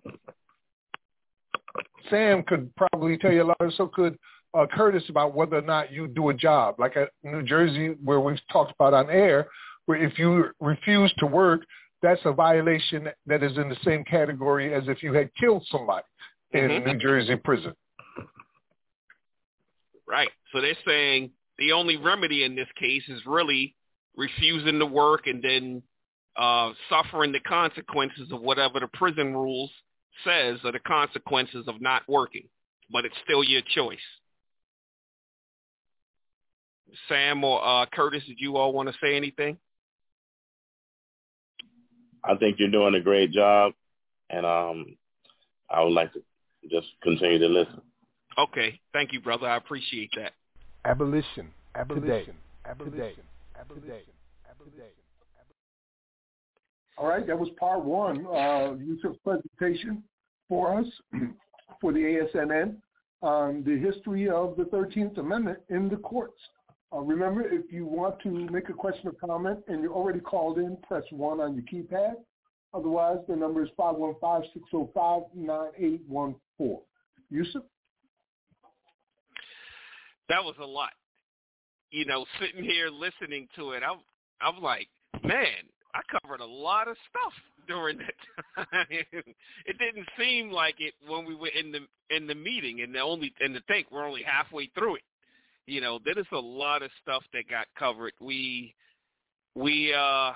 [SPEAKER 7] Sam could probably tell you a lot, or so could uh, Curtis, about whether or not you do a job. Like at New Jersey, where we've talked about on air, where if you refuse to work, that's a violation that is in the same category as if you had killed somebody in mm-hmm. New Jersey prison.
[SPEAKER 6] Right. So they're saying the only remedy in this case is really refusing to work and then uh, suffering the consequences of whatever the prison rules says are the consequences of not working. But it's still your choice. Sam or uh, Curtis, did you all want to say anything?
[SPEAKER 9] I think you're doing a great job, and um, I would like to just continue to listen.
[SPEAKER 6] Okay. Thank you, brother. I appreciate that.
[SPEAKER 1] Abolition. Abolition. Abolition. Abolition. Abolition.
[SPEAKER 5] All right, that was part one. Uh, Yusuf's presentation for us for the A S N N. on the history of the thirteenth Amendment in the courts. Uh, remember, if you want to make a question or comment and you're already called in, press one on your keypad. Otherwise, the number is five one five, six zero five, nine eight one four. Yusuf?
[SPEAKER 6] That was a lot. You know, sitting here listening to it, I'm, I'm like, man, I covered a lot of stuff during that time. It didn't seem like it when we were in the in the meeting, and the only and to think we're only halfway through it. You know, there is a lot of stuff that got covered. We we uh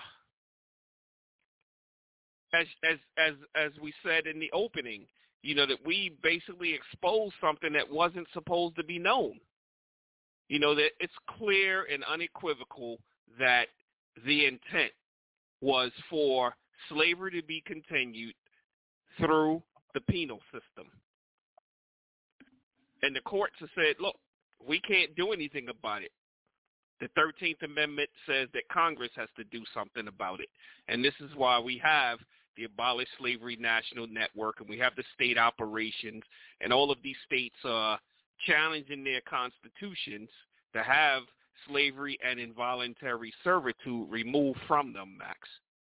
[SPEAKER 6] as as as as we said in the opening, you know, that we basically exposed something that wasn't supposed to be known. You know, that it's clear and unequivocal that the intent was for slavery to be continued through the penal system. And the courts have said, look, we can't do anything about it. The thirteenth Amendment says that Congress has to do something about it. And this is why we have the Abolish Slavery National Network, and we have the state operations, and all of these states are challenging their constitutions to have slavery and involuntary servitude removed from them, Max.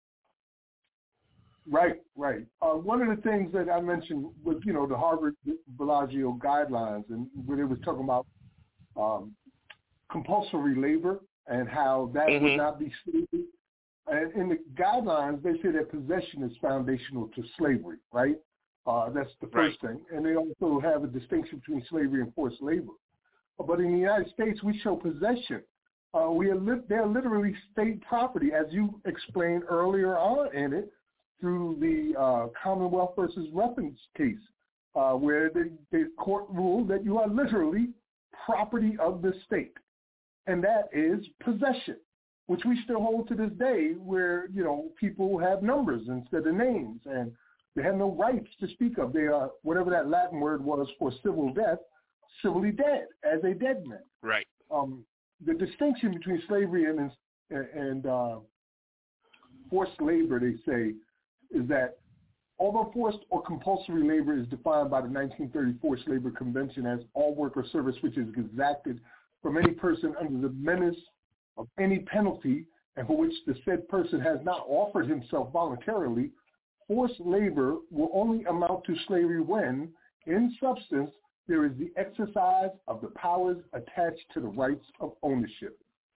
[SPEAKER 5] Right, right. Uh, one of the things that I mentioned was, you know, the Harvard Bellagio guidelines, and where they was talking about um, compulsory labor and how that mm-hmm. would not be slavery. And in the guidelines, they say that possession is foundational to slavery, right? Uh, that's the first right. thing. And they also have a distinction between slavery and forced labor. But in the United States, we show possession. Uh, we are li- they're literally state property, as you explained earlier on in it, through the uh, Commonwealth versus Ruffins case, uh, where the, the court ruled that you are literally property of the state, and that is possession, which we still hold to this day, where, you know, people have numbers instead of names, and they have no rights to speak of. They are, whatever that Latin word was for civil death, civilly dead, as a dead man.
[SPEAKER 6] Right.
[SPEAKER 5] Um, the distinction between slavery and and uh, forced labor, they say, is that although forced or compulsory labor is defined by the nineteen thirty-four Labor Convention as all work or service which is exacted from any person under the menace of any penalty and for which the said person has not offered himself voluntarily, forced labor will only amount to slavery when, in substance, there is the exercise of the powers attached to the rights of ownership.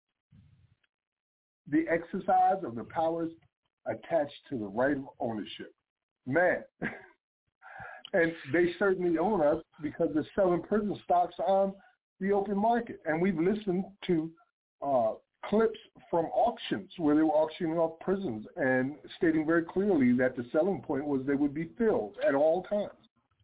[SPEAKER 5] The exercise of the powers attached to the right of ownership. Man. And they certainly own us because they're selling prison stocks on the open market. And we've listened to uh, clips from auctions where they were auctioning off prisons and stating very clearly that the selling point was they would be filled at all times.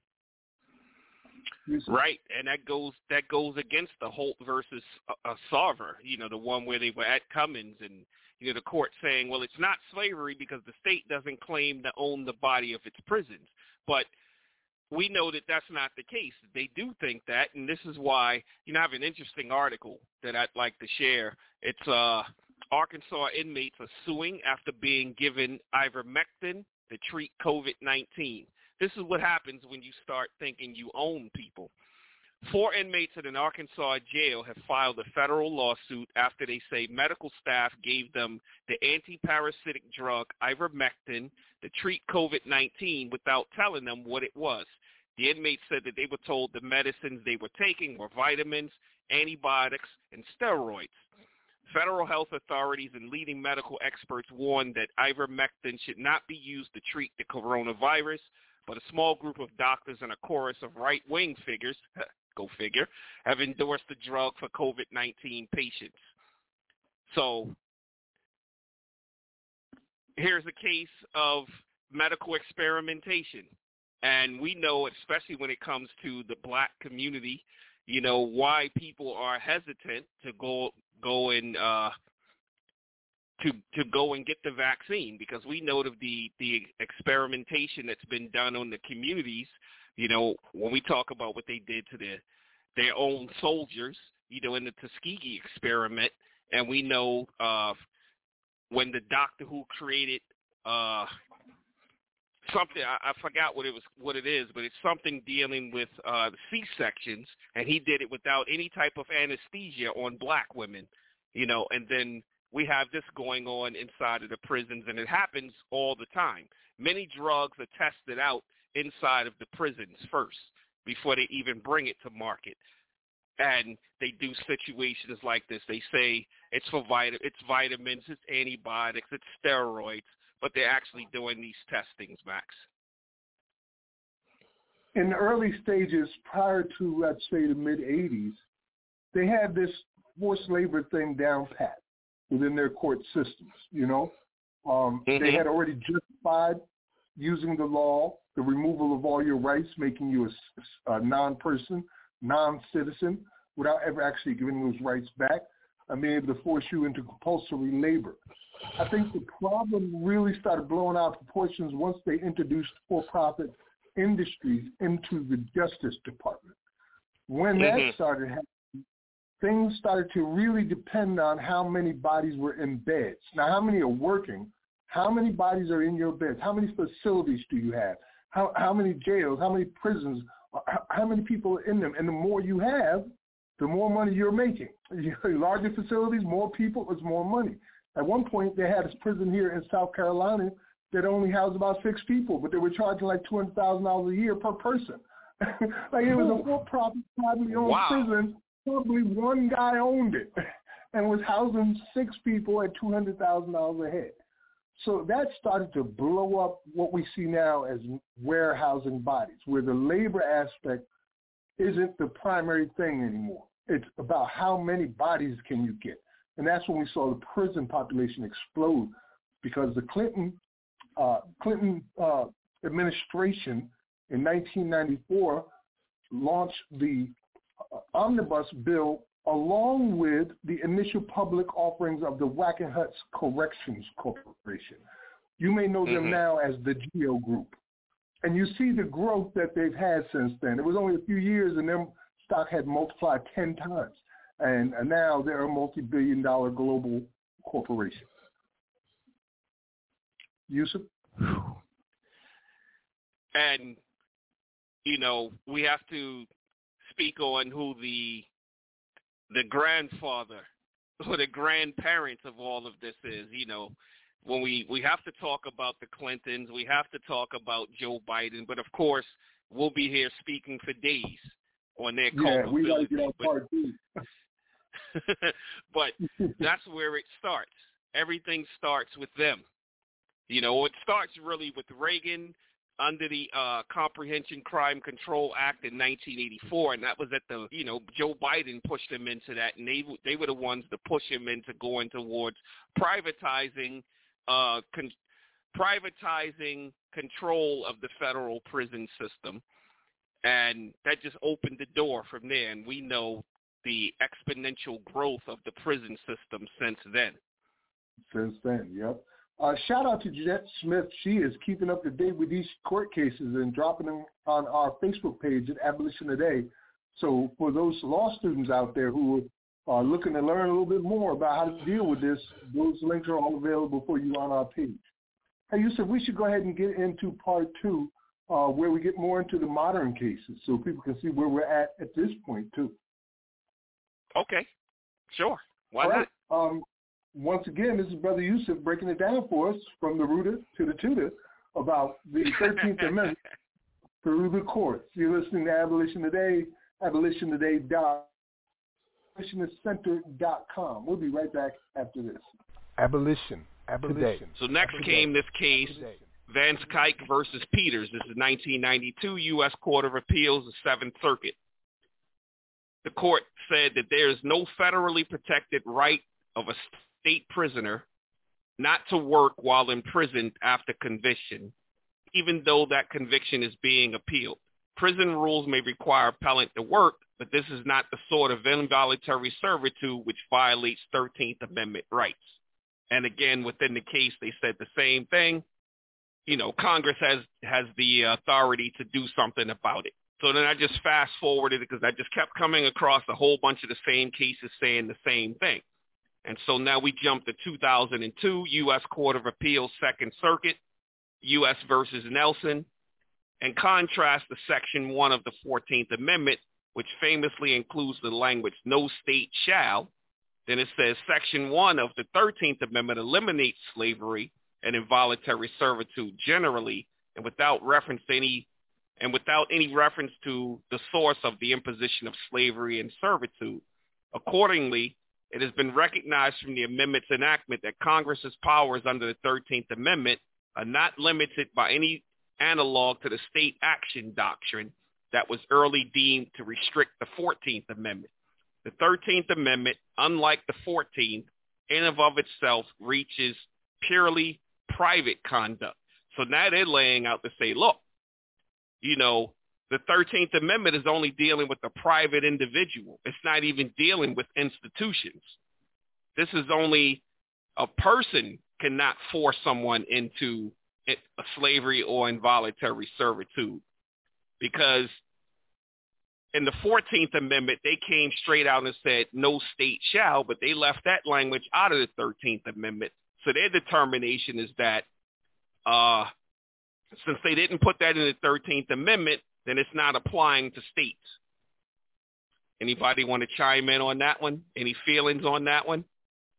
[SPEAKER 6] Right, and that goes that goes against the Holt versus uh, Sarver, you know, the one where they were at Cummins, and you know the court saying, well, it's not slavery because the state doesn't claim to own the body of its prisons. But we know that that's not the case. They do think that, and this is why, you know, I have an interesting article that I'd like to share. It's uh, Arkansas inmates are suing after being given ivermectin to treat COVID nineteen. This is what happens when you start thinking you own people. Four inmates at an Arkansas jail have filed a federal lawsuit after they say medical staff gave them the anti-parasitic drug ivermectin to treat COVID nineteen without telling them what it was. The inmates said that they were told the medicines they were taking were vitamins, antibiotics, and steroids. Federal health authorities and leading medical experts warned that ivermectin should not be used to treat the coronavirus, but a small group of doctors and a chorus of right-wing figures, go figure, have endorsed the drug for COVID nineteen patients. So here's a case of medical experimentation. And we know, especially when it comes to the black community, you know, why people are hesitant to go go and uh, to to go and get the vaccine, because we know of the, the experimentation that's been done on the communities. You know, when we talk about what they did to their, their own soldiers, you know, in the Tuskegee experiment, and we know uh, when the doctor who created uh, something I, I forgot what it was, what it is, but it's something dealing with uh, C-sections, and he did it without any type of anesthesia on black women, you know. And then we have this going on inside of the prisons, and it happens all the time. Many drugs are tested out inside of the prisons first before they even bring it to market. And they do situations like this. They say it's for vit- it's vitamins, it's antibiotics, it's steroids, but they're actually doing these testings, Max.
[SPEAKER 5] In the early stages, prior to, let's say, the mid-eighties, they had this forced labor thing down pat within their court systems, you know. Um, mm-hmm. They had already justified using the law, the removal of all your rights, making you a, a non-person, non-citizen, without ever actually giving those rights back, and being able to force you into compulsory labor. I think the problem really started blowing out proportions once they introduced for-profit industries into the Justice Department. When that mm-hmm. started happening, things started to really depend on how many bodies were in beds. Now, how many are working? How many bodies are in your beds? How many facilities do you have? How, how many jails? How many prisons? How, how many people are in them? And the more you have, the more money you're making. Larger facilities, more people, is more money. At one point, they had a prison here in South Carolina that only housed about six people, but they were charging like two hundred thousand dollars a year per person. Like it was a for-profit, privately owned wow. prison. Probably one guy owned it and was housing six people at two hundred thousand dollars a head. So that started to blow up what we see now as warehousing bodies, where the labor aspect isn't the primary thing anymore. It's about how many bodies can you get. And that's when we saw the prison population explode, because the Clinton uh, Clinton uh, administration in nineteen ninety-four launched the uh, omnibus bill along with the initial public offerings of the Wackenhutz Corrections Corporation. You may know them mm-hmm. now as the GEO Group. And you see the growth that they've had since then. It was only a few years, and their stock had multiplied ten times. And, and now they're a multi-billion dollar global corporation. Yusuf?
[SPEAKER 6] And, you know, we have to speak on who the the grandfather or the grandparents of all of this is. You know, when we, we have to talk about the Clintons, we have to talk about Joe Biden, but of course, we'll be here speaking for days on their
[SPEAKER 5] yeah,
[SPEAKER 6] culpability.
[SPEAKER 5] We gotta get on part two.
[SPEAKER 6] But that's where it starts. Everything starts with them. You know, it starts really with Reagan under the uh, Comprehension Crime Control Act in nineteen eighty-four, and that was at the, you know, Joe Biden pushed him into that, and they they were the ones to push him into going towards privatizing, uh, con- privatizing control of the federal prison system, and that just opened the door from there, and we know the exponential growth of the prison system since then.
[SPEAKER 5] Since then, yep. Uh, shout out to Jeanette Smith. She is keeping up to date with these court cases and dropping them on our Facebook page at Abolition Today. So for those law students out there who are looking to learn a little bit more about how to deal with this, those links are all available for you on our page. Hey, Yusuf, we should go ahead and get into part two, uh, where we get more into the modern cases so people can see where we're at at this point, too.
[SPEAKER 6] Okay, sure. Why
[SPEAKER 5] all
[SPEAKER 6] not?
[SPEAKER 5] Right. Um, Once again, this is Brother Yusuf breaking it down for us from the rooter to the tutor about the thirteenth Amendment through the courts. You're listening to Abolition Today, abolition today dot abolitionist center dot com. We'll be right back after this.
[SPEAKER 1] Abolition. Abolition.
[SPEAKER 6] So next Abolition. came this case, Vance Kike versus Peters. This is nineteen ninety-two, U S Court of Appeals, the Seventh Circuit. The court said that there is no federally protected right of a state prisoner not to work while imprisoned after conviction, even though that conviction is being appealed. Prison rules may require appellant to work, but this is not the sort of involuntary servitude which violates thirteenth Amendment rights. And again, within the case, they said the same thing. You know, Congress has, has the authority to do something about it. So then I just fast forwarded it because I just kept coming across a whole bunch of the same cases saying the same thing. And so now we jump to two thousand two, U S Court of Appeals, Second Circuit. U S versus Nelson, and contrast the Section one of the fourteenth Amendment, which famously includes the language, no state shall. Then it says Section one of the thirteenth Amendment eliminates slavery and involuntary servitude generally and without reference to any and without any reference to the source of the imposition of slavery and servitude. Accordingly, it has been recognized from the amendment's enactment that Congress's powers under the thirteenth Amendment are not limited by any analog to the state action doctrine that was early deemed to restrict the fourteenth Amendment. The thirteenth Amendment, unlike the fourteenth, in and of itself reaches purely private conduct. So now they're laying out to say, look, you know, the thirteenth Amendment is only dealing with the private individual. It's not even dealing with institutions. This is only a person cannot force someone into a slavery or involuntary servitude. Because in the fourteenth Amendment, they came straight out and said no state shall, but they left that language out of the thirteenth Amendment. So their determination is that uh, since they didn't put that in the thirteenth Amendment, then it's not applying to states. Anybody want to chime in on that one? Any feelings on that one?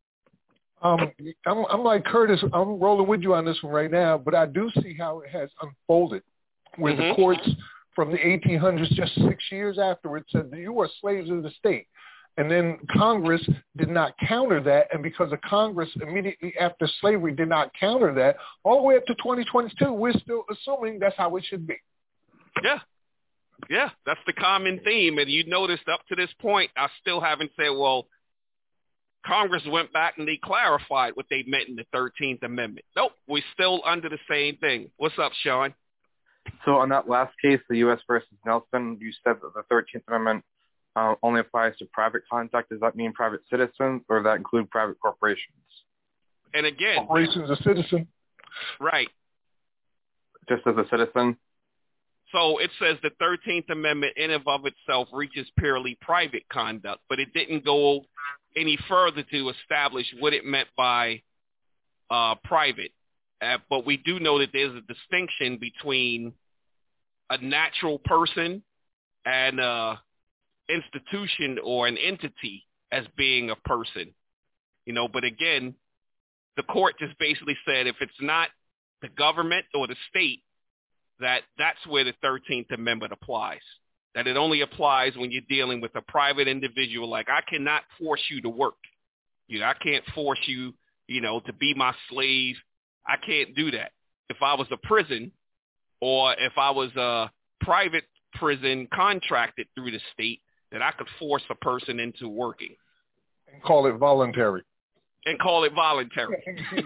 [SPEAKER 7] Um, I'm, I'm like Curtis. I'm rolling with you on this one right now, but I do see how it has unfolded, where mm-hmm. the courts from the eighteen hundreds, just six years afterwards, said that you are slaves of the state. And then Congress did not counter that, and because of Congress immediately after slavery did not counter that, all the way up to twenty twenty-two, we're still assuming that's how it should be.
[SPEAKER 6] Yeah. Yeah, that's the common theme. And you noticed up to this point, I still haven't said, well, Congress went back and they clarified what they meant in the thirteenth Amendment. Nope, we're still under the same thing. What's up, Sean?
[SPEAKER 11] So on that last case, the U S versus Nelson, you said that the thirteenth Amendment uh, only applies to private conduct. Does that mean private citizens, or does that include private corporations?
[SPEAKER 6] And again,
[SPEAKER 7] corporations, a citizen.
[SPEAKER 6] Right.
[SPEAKER 11] Just as a citizen?
[SPEAKER 6] So it says the thirteenth Amendment in and of itself reaches purely private conduct, but it didn't go any further to establish what it meant by uh, private. Uh, but we do know that there's a distinction between a natural person and an institution or an entity as being a person. You know, but again, the court just basically said if it's not the government or the state, that that's where the thirteenth Amendment applies, that it only applies when you're dealing with a private individual. Like, I cannot force you to work. You know, I can't force you, you know, to be my slave. I can't do that. If I was a prison or if I was a private prison contracted through the state, then I could force a person into working.
[SPEAKER 7] And call it voluntary.
[SPEAKER 6] And call it voluntary.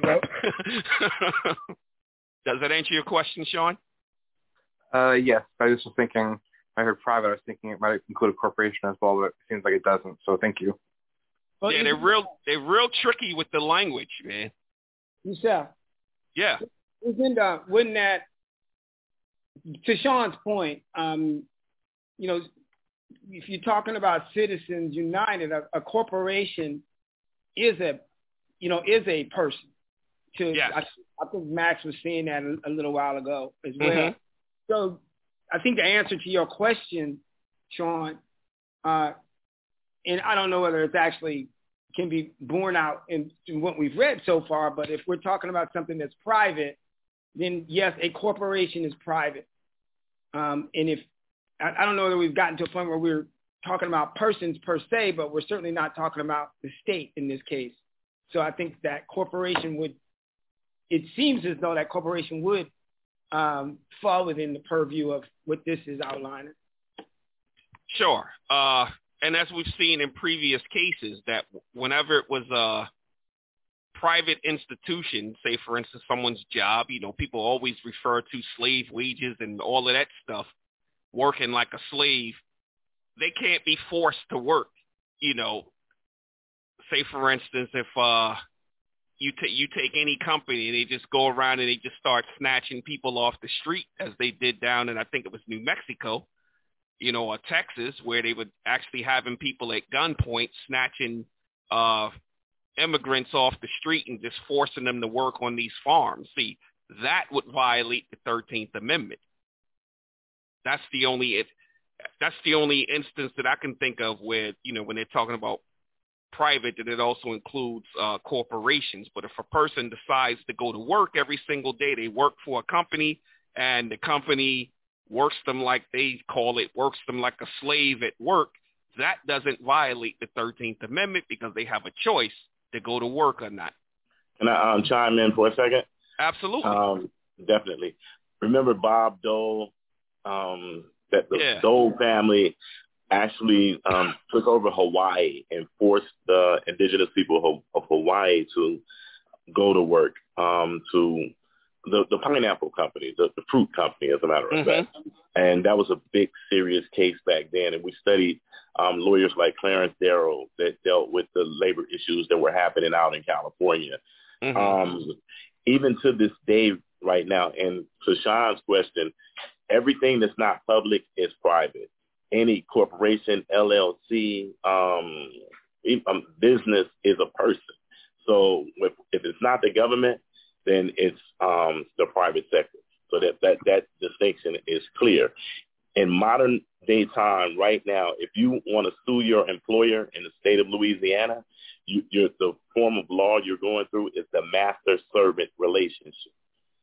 [SPEAKER 6] Does that answer your question, Sean?
[SPEAKER 11] Uh, yes, I was just thinking, I heard private, I was thinking it might include a corporation as well, but it seems like it doesn't, so thank you.
[SPEAKER 6] Well, yeah, they're real, they're real tricky with the language, man.
[SPEAKER 12] Michelle.
[SPEAKER 6] Yeah.
[SPEAKER 12] Isn't, uh, wouldn't that, to Sean's point, um, you know, if you're talking about Citizens United, a, a corporation is a, you know, is a person. To,
[SPEAKER 6] yes.
[SPEAKER 12] I, I think Max was saying that a, a little while ago as well.
[SPEAKER 6] Mm-hmm.
[SPEAKER 12] So I think the answer to your question, Sean, uh, and I don't know whether it's actually can be borne out in, in what we've read so far, but if we're talking about something that's private, then yes, a corporation is private. Um, and if, I, I don't know whether we've gotten to a point where we're talking about persons per se, but we're certainly not talking about the state in this case. So I think that corporation would, it seems as though that corporation would Um, fall within the purview of what this is outlining.
[SPEAKER 6] Sure. Uh, and as we've seen in previous cases, that whenever it was a private institution, say, for instance, someone's job, you know, people always refer to slave wages and all of that stuff, working like a slave. They can't be forced to work, you know. Say, for instance, if uh, You, t- you take any company and they just go around and they just start snatching people off the street, as they did down in, I think it was New Mexico, you know, or Texas, where they were actually having people at gunpoint snatching uh, immigrants off the street and just forcing them to work on these farms. See, that would violate the thirteenth Amendment. That's the only it. That's the only instance that I can think of where, you know, when they're talking about private, that it also includes uh, corporations. But if a person decides to go to work every single day, they work for a company, and the company works them like they call it, works them like a slave at work, that doesn't violate the thirteenth Amendment because they have a choice to go to work or not.
[SPEAKER 9] Can I um, chime in for a second?
[SPEAKER 6] Absolutely.
[SPEAKER 9] Um, definitely. Remember Bob Dole? Um, that the
[SPEAKER 6] yeah.
[SPEAKER 9] Dole family actually um, took over Hawaii and forced the indigenous people of Hawaii to go to work, um, to the, the pineapple company, the, the fruit company, as a matter of
[SPEAKER 6] mm-hmm.
[SPEAKER 9] fact. And that was a big, serious case back then. And we studied um, lawyers like Clarence Darrow that dealt with the labor issues that were happening out in California.
[SPEAKER 6] Mm-hmm.
[SPEAKER 9] Um, even to this day right now, and to Sean's question, everything that's not public is private. Any corporation, L L C, um, um, business is a person. So if, if it's not the government, then it's um, the private sector. So that, that, that distinction is clear. In modern day time right now, if you want to sue your employer in the state of Louisiana, you, you're, the form of law you're going through is the master-servant relationship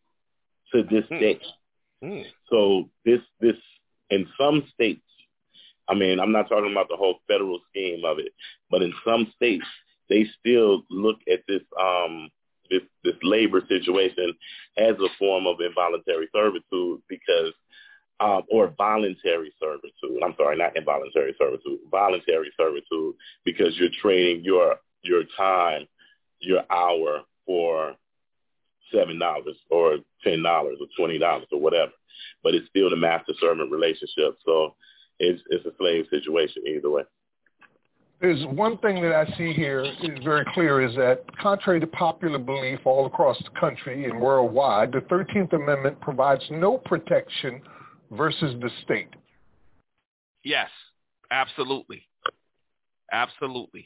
[SPEAKER 9] to this
[SPEAKER 6] mm.
[SPEAKER 9] day.
[SPEAKER 6] Mm.
[SPEAKER 9] So this, this in some states, I mean, I'm not talking about the whole federal scheme of it, but in some states, they still look at this um, this, this labor situation as a form of involuntary servitude because, um, or voluntary servitude. I'm sorry, not involuntary servitude, voluntary servitude, because you're trading your your time, your hour for seven dollars or ten dollars or twenty dollars or whatever. But it's still the master-servant relationship. So it's, it's a slave situation either way.
[SPEAKER 7] There's one thing that I see here is very clear is that contrary to popular belief all across the country and worldwide, the thirteenth Amendment provides no protection versus the state.
[SPEAKER 6] Yes, absolutely. Absolutely.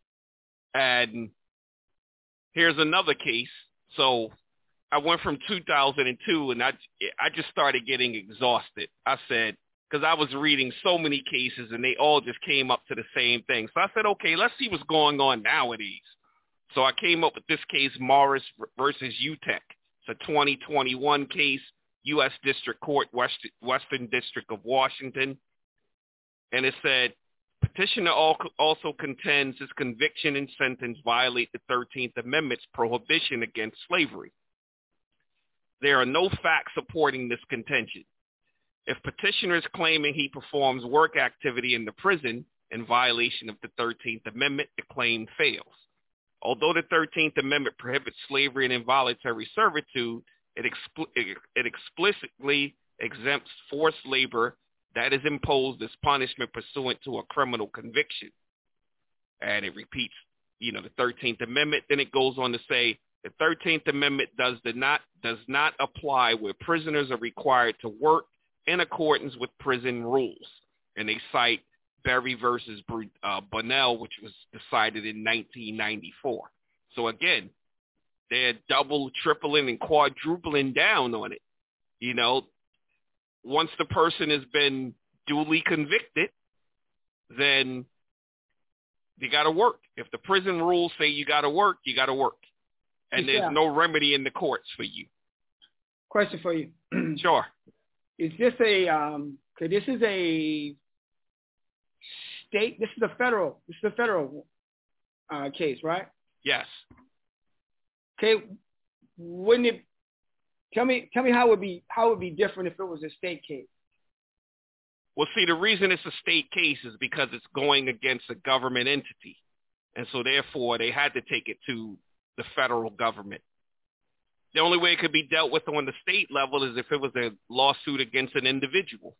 [SPEAKER 6] And here's another case. So I went from two thousand two and I, I just started getting exhausted. I said, because I was reading so many cases and they all just came up to the same thing. So I said, okay, let's see what's going on nowadays. So I came up with this case, Morris versus U T E C. It's a twenty twenty-one case, U S District Court, West, Western District of Washington. And it said, petitioner also contends his conviction and sentence violate the thirteenth Amendment's prohibition against slavery. There are no facts supporting this contention. If petitioner is claiming he performs work activity in the prison in violation of the thirteenth Amendment, the claim fails. Although the thirteenth Amendment prohibits slavery and involuntary servitude, it, expl- it explicitly exempts forced labor that is imposed as punishment pursuant to a criminal conviction. And it repeats, you know, the thirteenth Amendment. Then it goes on to say the thirteenth Amendment does not does not apply where prisoners are required to work in accordance with prison rules. And they cite Berry versus uh, Bunnell, which was decided in nineteen ninety-four. So again, they're double, tripling, and quadrupling down on it. You know, once the person has been duly convicted, then you got to work. If the prison rules say you got to work, you got to work. And
[SPEAKER 12] yeah.
[SPEAKER 6] there's no remedy in the courts for you.
[SPEAKER 12] Question for you.
[SPEAKER 6] Sure.
[SPEAKER 12] Is this a, um, okay, this is a state, this is a federal, this is a federal uh, case, right?
[SPEAKER 6] Yes.
[SPEAKER 12] Okay, wouldn't it, tell me, tell me how it would be, how it would be different if it was a state case?
[SPEAKER 6] Well, see, the reason it's a state case is because it's going against a government entity. And so therefore they had to take it to the federal government. The only way it could be dealt with on the state level is if it was a lawsuit against an individual.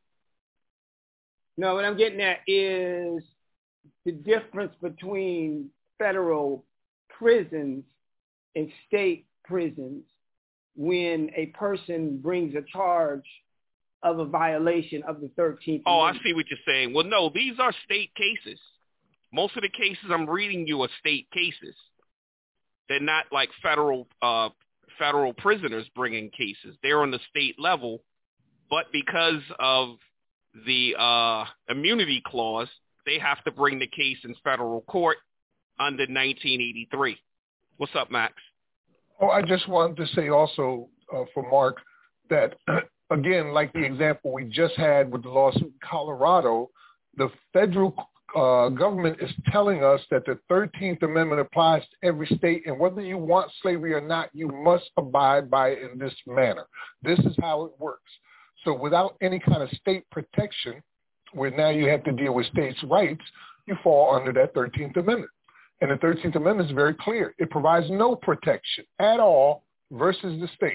[SPEAKER 12] No, what I'm getting at is the difference between federal prisons and state prisons when a person brings a charge of a violation of the thirteenth
[SPEAKER 6] Oh,
[SPEAKER 12] Amendment.
[SPEAKER 6] I see what you're saying. Well, no, these are state cases. Most of the cases I'm reading you are state cases. They're not like federal uh, federal prisoners bringing cases. They're on the state level, but because of the uh, immunity clause, they have to bring the case in federal court under nineteen eighty-three. What's up, Max?
[SPEAKER 7] Oh, I just wanted to say also uh, for Mark that, again, like the example we just had with the lawsuit in Colorado, the federal uh, government is telling us that the thirteenth Amendment applies to every state, and whether you want slavery or not, you must abide by it in this manner. This is how it works. So without any kind of state protection, where now you have to deal with states' rights, you fall under that thirteenth Amendment. And the thirteenth Amendment is very clear. It provides no protection at all versus the state.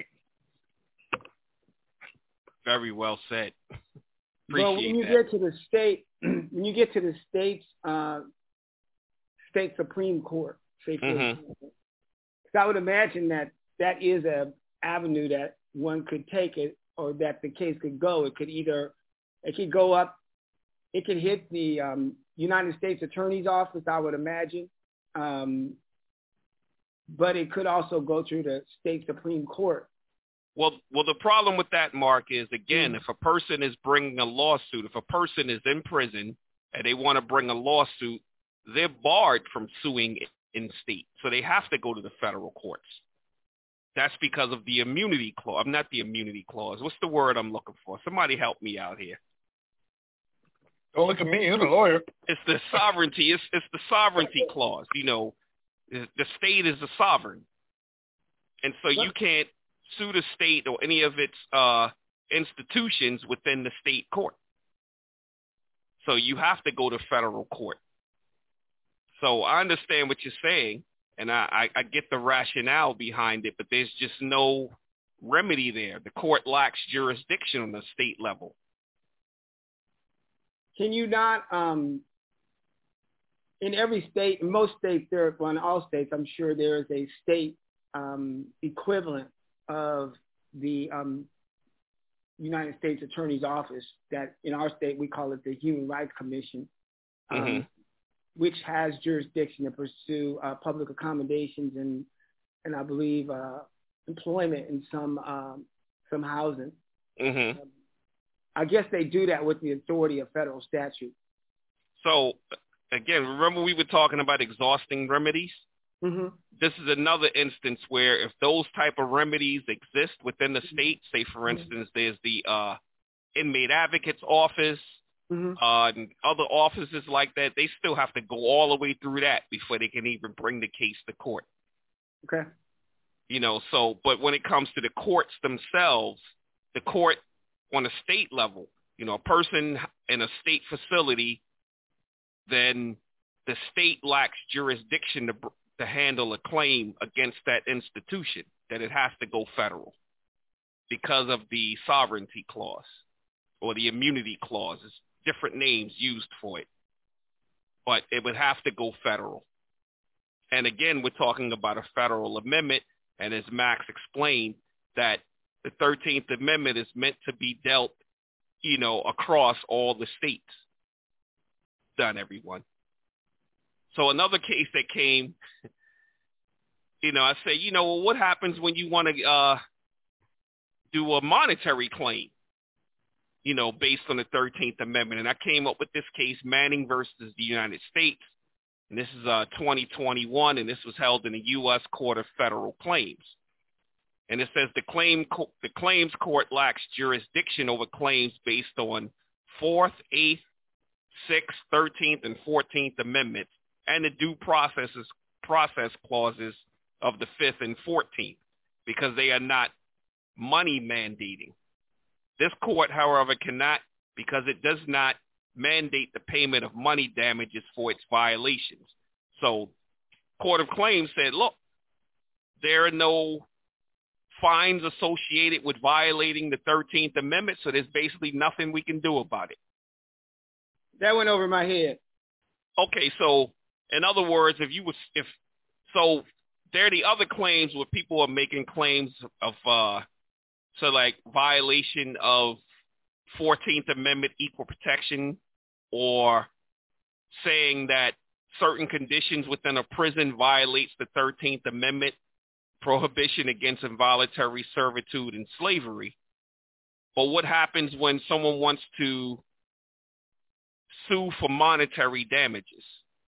[SPEAKER 6] Very well said. Appreciate
[SPEAKER 12] well, when you
[SPEAKER 6] that.
[SPEAKER 12] get to the state, when you get to the state's uh, state Supreme Court, say for
[SPEAKER 6] Mhm.
[SPEAKER 12] example, 'cause I would imagine that that is a avenue that one could take it, or that the case could go. It could either, it could go up, it could hit the um, United States Attorney's Office, I would imagine, um, but it could also go through the state Supreme Court.
[SPEAKER 6] Well, well, the problem with that, Mark, is, again, if a person is bringing a lawsuit, if a person is in prison and they want to bring a lawsuit, they're barred from suing in state. So they have to go to the federal courts. That's because of the immunity clause. I'm not the immunity clause. What's the word I'm looking for? Somebody help me out here.
[SPEAKER 7] Don't look at me. You're the lawyer.
[SPEAKER 6] It's the sovereignty. It's, it's the sovereignty clause. You know, the state is the sovereign. And so you can't sue the state or any of its uh, institutions within the state court. So you have to go to federal court. So I understand what you're saying, and I, I, I get the rationale behind it, but there's just no remedy there. The court lacks jurisdiction on the state level.
[SPEAKER 12] Can you not, um, in every state, in most states, there, well, in all states, I'm sure there is a state um, equivalent of the um, United States Attorney's Office that in our state, we call it the Human Rights Commission, um,
[SPEAKER 6] Mm-hmm.
[SPEAKER 12] which has jurisdiction to pursue uh, public accommodations and, and I believe, uh, employment in some, um, some housing.
[SPEAKER 6] Mm-hmm.
[SPEAKER 12] Um, I guess they do that with the authority of federal statute.
[SPEAKER 6] So, again, remember we were talking about exhausting remedies?
[SPEAKER 12] Mm-hmm.
[SPEAKER 6] This is another instance where if those type of remedies exist within the state, say, for instance, there's the uh, inmate advocate's office,
[SPEAKER 12] mm-hmm.
[SPEAKER 6] uh, and other offices like that, they still have to go all the way through that before they can even bring the case to court.
[SPEAKER 12] Okay.
[SPEAKER 6] You know, so, but when it comes to the courts themselves, the court on a state level, you know, a person in a state facility, then the state lacks jurisdiction to to handle a claim against that institution, that it has to go federal because of the sovereignty clause or the immunity clause. It's different names used for it, but it would have to go federal. And again, we're talking about a federal amendment, and as Max explained, that the thirteenth Amendment is meant to be dealt, you know, across all the states. Done, everyone. So another case that came, you know, I say, you know, well, what happens when you want to uh, do a monetary claim, you know, based on the thirteenth Amendment? And I came up with this case, Manning versus the United States. And this is uh, twenty twenty-one, and this was held in the U S Court of Federal Claims. And it says the claim co- the claims court lacks jurisdiction over claims based on fourth, eighth, sixth, thirteenth, and fourteenth Amendments and the due processes, process clauses of the fifth and fourteenth, because they are not money mandating. This court, however, cannot, because it does not mandate the payment of money damages for its violations. So Court of Claims said, look, there are no fines associated with violating the thirteenth Amendment, so there's basically nothing we can do about it.
[SPEAKER 12] That went over my head.
[SPEAKER 6] Okay, so in other words, if you was, if, so there are the other claims where people are making claims of, uh, so like violation of fourteenth Amendment equal protection, or saying that certain conditions within a prison violates the thirteenth Amendment, prohibition against involuntary servitude and slavery. But what happens when someone wants to sue for monetary damages?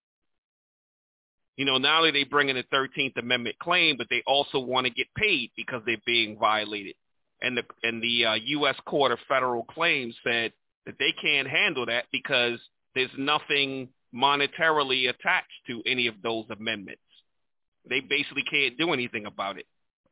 [SPEAKER 6] You know, not only they bring in a thirteenth Amendment claim, but they also want to get paid because they're being violated. And the and the uh, U S Court of Federal Claims said that they can't handle that because there's nothing monetarily attached to any of those amendments. They basically can't do anything about it.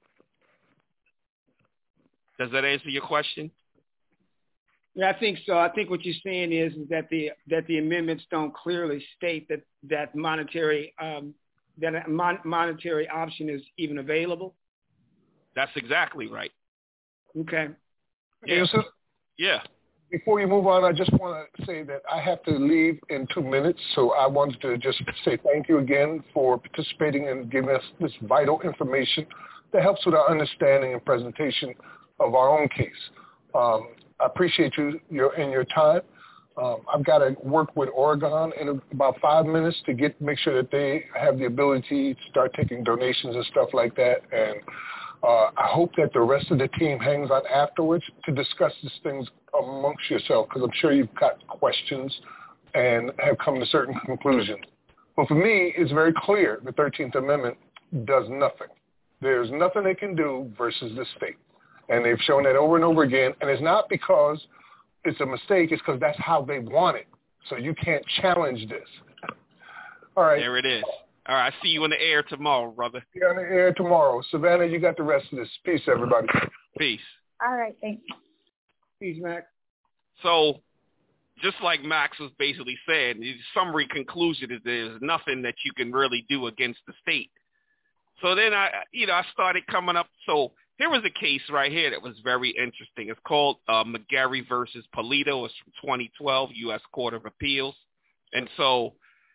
[SPEAKER 6] Does that answer your question?
[SPEAKER 12] Yeah, I think so. I think what you're saying is, is that the that the amendments don't clearly state that that monetary um, that a mon- monetary option is even available.
[SPEAKER 6] That's exactly right.
[SPEAKER 12] Okay.
[SPEAKER 6] Yeah.
[SPEAKER 7] Yes,
[SPEAKER 6] yeah.
[SPEAKER 7] Before you move on, I just want to say that I have to leave in two minutes, so I wanted to just say thank you again for participating and giving us this vital information that helps with our understanding and presentation of our own case. Um, I appreciate you your and your time. Um, I've got to work with Oregon in about five minutes to get make sure that they have the ability to start taking donations and stuff like that. And uh, I hope that the rest of the team hangs on afterwards to discuss these things amongst yourself, because I'm sure you've got questions and have come to certain conclusions. But for me, it's very clear the thirteenth Amendment does nothing. There's nothing they can do versus the state. And they've shown that over and over again. And it's not because it's a mistake. It's because that's how they want it. So you can't challenge this. All right.
[SPEAKER 6] There it is. All right. I see you in the air tomorrow, brother.
[SPEAKER 7] See you on the air tomorrow. Savannah, you got the rest of this. Peace, everybody.
[SPEAKER 6] Peace.
[SPEAKER 8] All right. Thanks.
[SPEAKER 12] Peace, Mac.
[SPEAKER 6] So just like Max was basically saying, the summary conclusion is there's nothing that you can really do against the state. So then I, you know, I started coming up. So here was a case right here that was very interesting. It's called uh, McGarry versus Polito. It's from twenty twelve, U S Court of Appeals. And so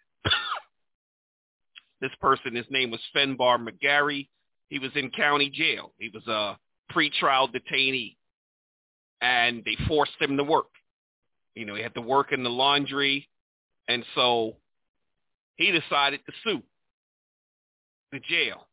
[SPEAKER 6] this person, his name was Finbar McGarry. He was in county jail. He was a pretrial detainee, and they forced him to work. You know, he had to work in the laundry, and so he decided to sue the jail.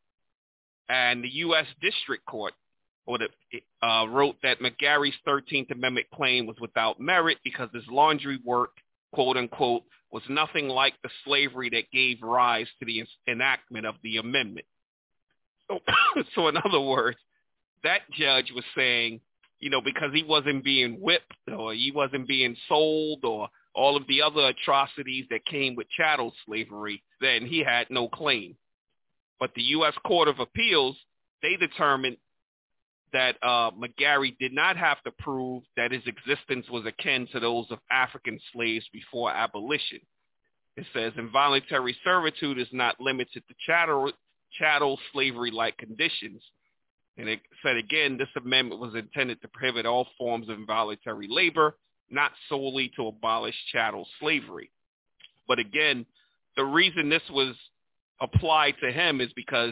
[SPEAKER 6] And the U S District Court or the, uh, wrote that McGarry's thirteenth Amendment claim was without merit because his laundry work, quote unquote, was nothing like the slavery that gave rise to the enactment of the amendment. So, so in other words, that judge was saying, you know, because he wasn't being whipped or he wasn't being sold or all of the other atrocities that came with chattel slavery, then he had no claim. But the U S Court of Appeals, they determined that uh, McGarry did not have to prove that his existence was akin to those of African slaves before abolition. It says involuntary servitude is not limited to chattel, chattel slavery-like conditions. And it said, again, this amendment was intended to prohibit all forms of involuntary labor, not solely to abolish chattel slavery. But again, the reason this was applied to him is because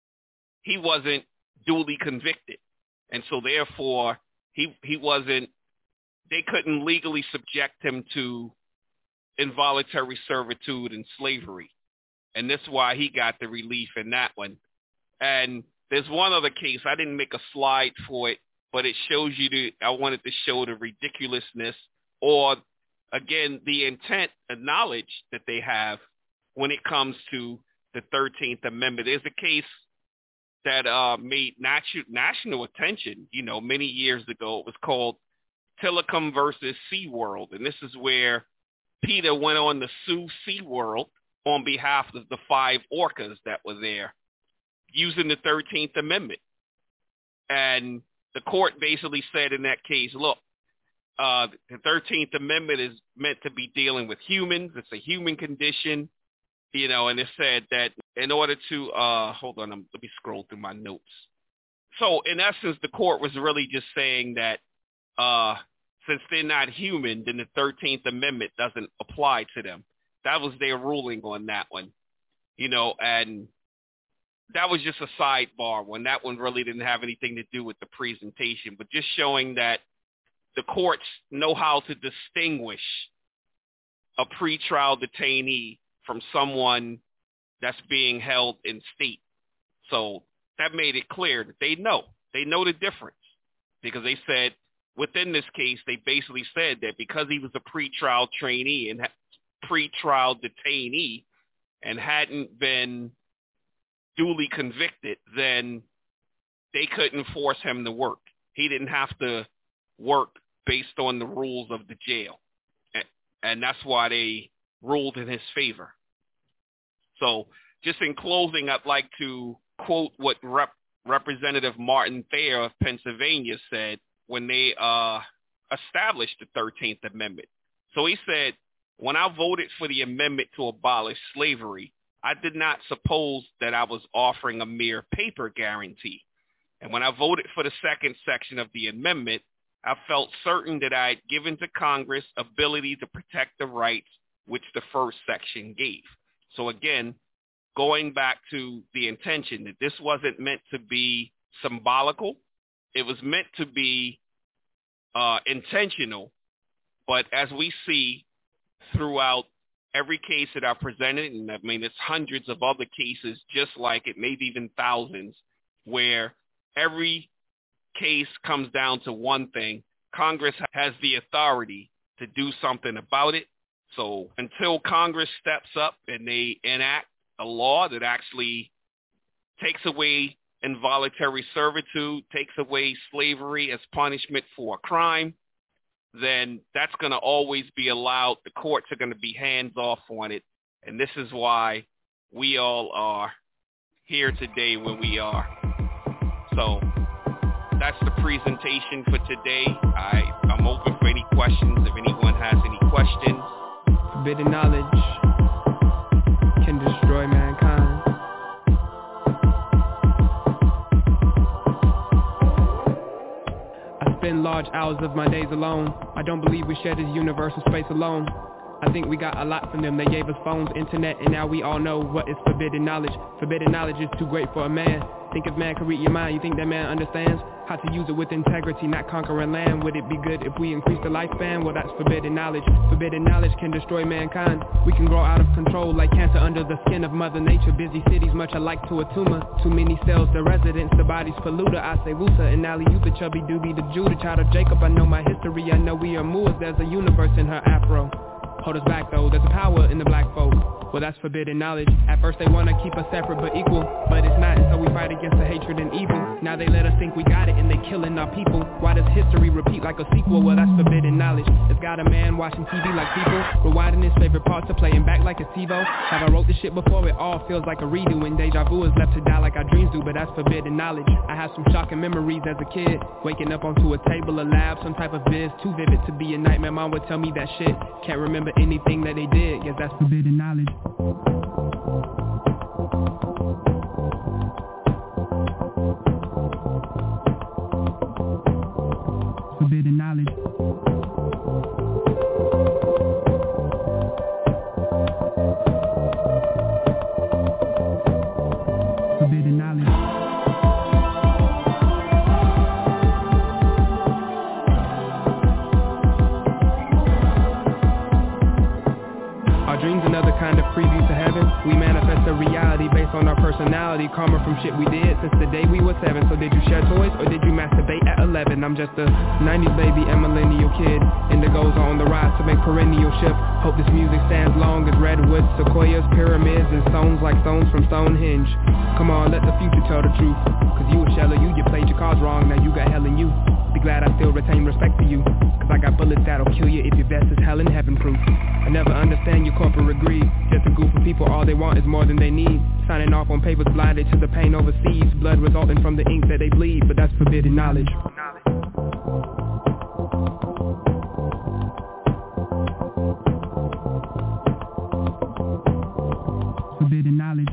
[SPEAKER 6] he wasn't duly convicted. And so therefore, he he wasn't, they couldn't legally subject him to involuntary servitude and slavery. And that's why he got the relief in that one. And there's one other case. I didn't make a slide for it, but it shows you the, I wanted to show the ridiculousness or, again, the intent and knowledge that they have when it comes to the thirteenth Amendment. There's a case that uh, made natu- national attention, you know, many years ago. It was called Tillicum versus SeaWorld. And this is where PETA went on to sue SeaWorld on behalf of the five orcas that were there using the thirteenth Amendment. And the court basically said in that case, look, uh, the thirteenth Amendment is meant to be dealing with humans. It's a human condition. You know, and it said that in order to, uh, hold on, I'm, let me scroll through my notes. So in essence, the court was really just saying that uh, since they're not human, then the thirteenth Amendment doesn't apply to them. That was their ruling on that one, you know, and that was just a sidebar one. That one really didn't have anything to do with the presentation, but just showing that the courts know how to distinguish a pretrial detainee from someone that's being held in state. So that made it clear that they know. They know the difference because they said within this case, they basically said that because he was a pretrial trainee and pretrial detainee and hadn't been duly convicted, then they couldn't force him to work. He didn't have to work based on the rules of the jail. And that's why they ruled in his favor. So just in closing, I'd like to quote what Rep- Representative Martin Thayer of Pennsylvania said when they uh, established the thirteenth Amendment. So he said, when I voted for the amendment to abolish slavery, I did not suppose that I was offering a mere paper guarantee. And when I voted for the second section of the amendment, I felt certain that I had given to Congress ability to protect the rights which the first section gave. So again, going back to the intention that this wasn't meant to be symbolical, it was meant to be uh, intentional. But as we see throughout every case that I presented, and I mean, it's hundreds of other cases just like it, maybe even thousands, where every case comes down to one thing. Congress has the authority to do something about it. So until Congress steps up and they enact a law that actually takes away involuntary servitude, takes away slavery as punishment for a crime, then that's going to always be allowed. The courts are going to be hands off on it. And this is why we all are here today where we are. So that's the presentation for today. I, I'm open for any questions if anyone has any questions.
[SPEAKER 13] Forbidden knowledge can destroy mankind. I spend large hours of my days alone. I don't believe we share this universal space alone. I think we got a lot from them. They gave us phones, internet, and now we all know what is forbidden knowledge. Forbidden knowledge is too great for a man. Think if man could read your mind, you think that man understands how to use it with integrity, not conquering land? Would it be good if we increase the lifespan? Well, that's forbidden knowledge. Forbidden knowledge can destroy mankind. We can grow out of control like cancer under the skin of Mother Nature. Busy cities much alike to a tumor. Too many cells, the residents, the body's polluter. I say Wusa and Ali, you the chubby doobie, the Jew, the child of Jacob. I know my history, I know we are Moors. There's a universe in her afro. Hold us back though, there's a power in the black folk. Well, that's forbidden knowledge. At first they want to keep us separate but equal, but it's not, and so we fight against the hatred and evil. Now they let us think we got it and they killing our people. Why does history repeat like a sequel? Well, that's forbidden knowledge. It's got a man watching T V like people, rewinding his favorite parts to playing back like a TiVo. Have I wrote this shit before? It all feels like a redo, and deja vu is left to die like our dreams do, but that's forbidden knowledge. I have some shocking memories as a kid, waking up onto a table, a lab, some type of viz, too vivid to be a nightmare. Mom would tell me that shit, can't remember anything that they did. Yes, that's forbidden knowledge. Forbidden knowledge. Forbidden knowledge. Our dreams another kind of preview to heaven. We manifest a reality based on our personality, karma from shit we did since the day we were seven. So did you share toys or did you masturbate at eleven? I'm just a nineties baby and millennial kid. Indigos are on the rise to make perennial shift. Hope this music stands long as redwoods, sequoias, pyramids, and stones like stones from Stonehenge. Come on, let the future tell the truth. Cause you a shell of you, you played your cards wrong, now you got hell in you. Be glad I still retain respect for you. Cause I got bullets that'll kill you if your vest is hell and heaven proof. I never understand your corporate greed. Just a group of people, all they want is more than they need. Signing off on papers blinded to the pain overseas. Blood resulting from the ink that they bleed, but that's forbidden knowledge. Forbidden knowledge.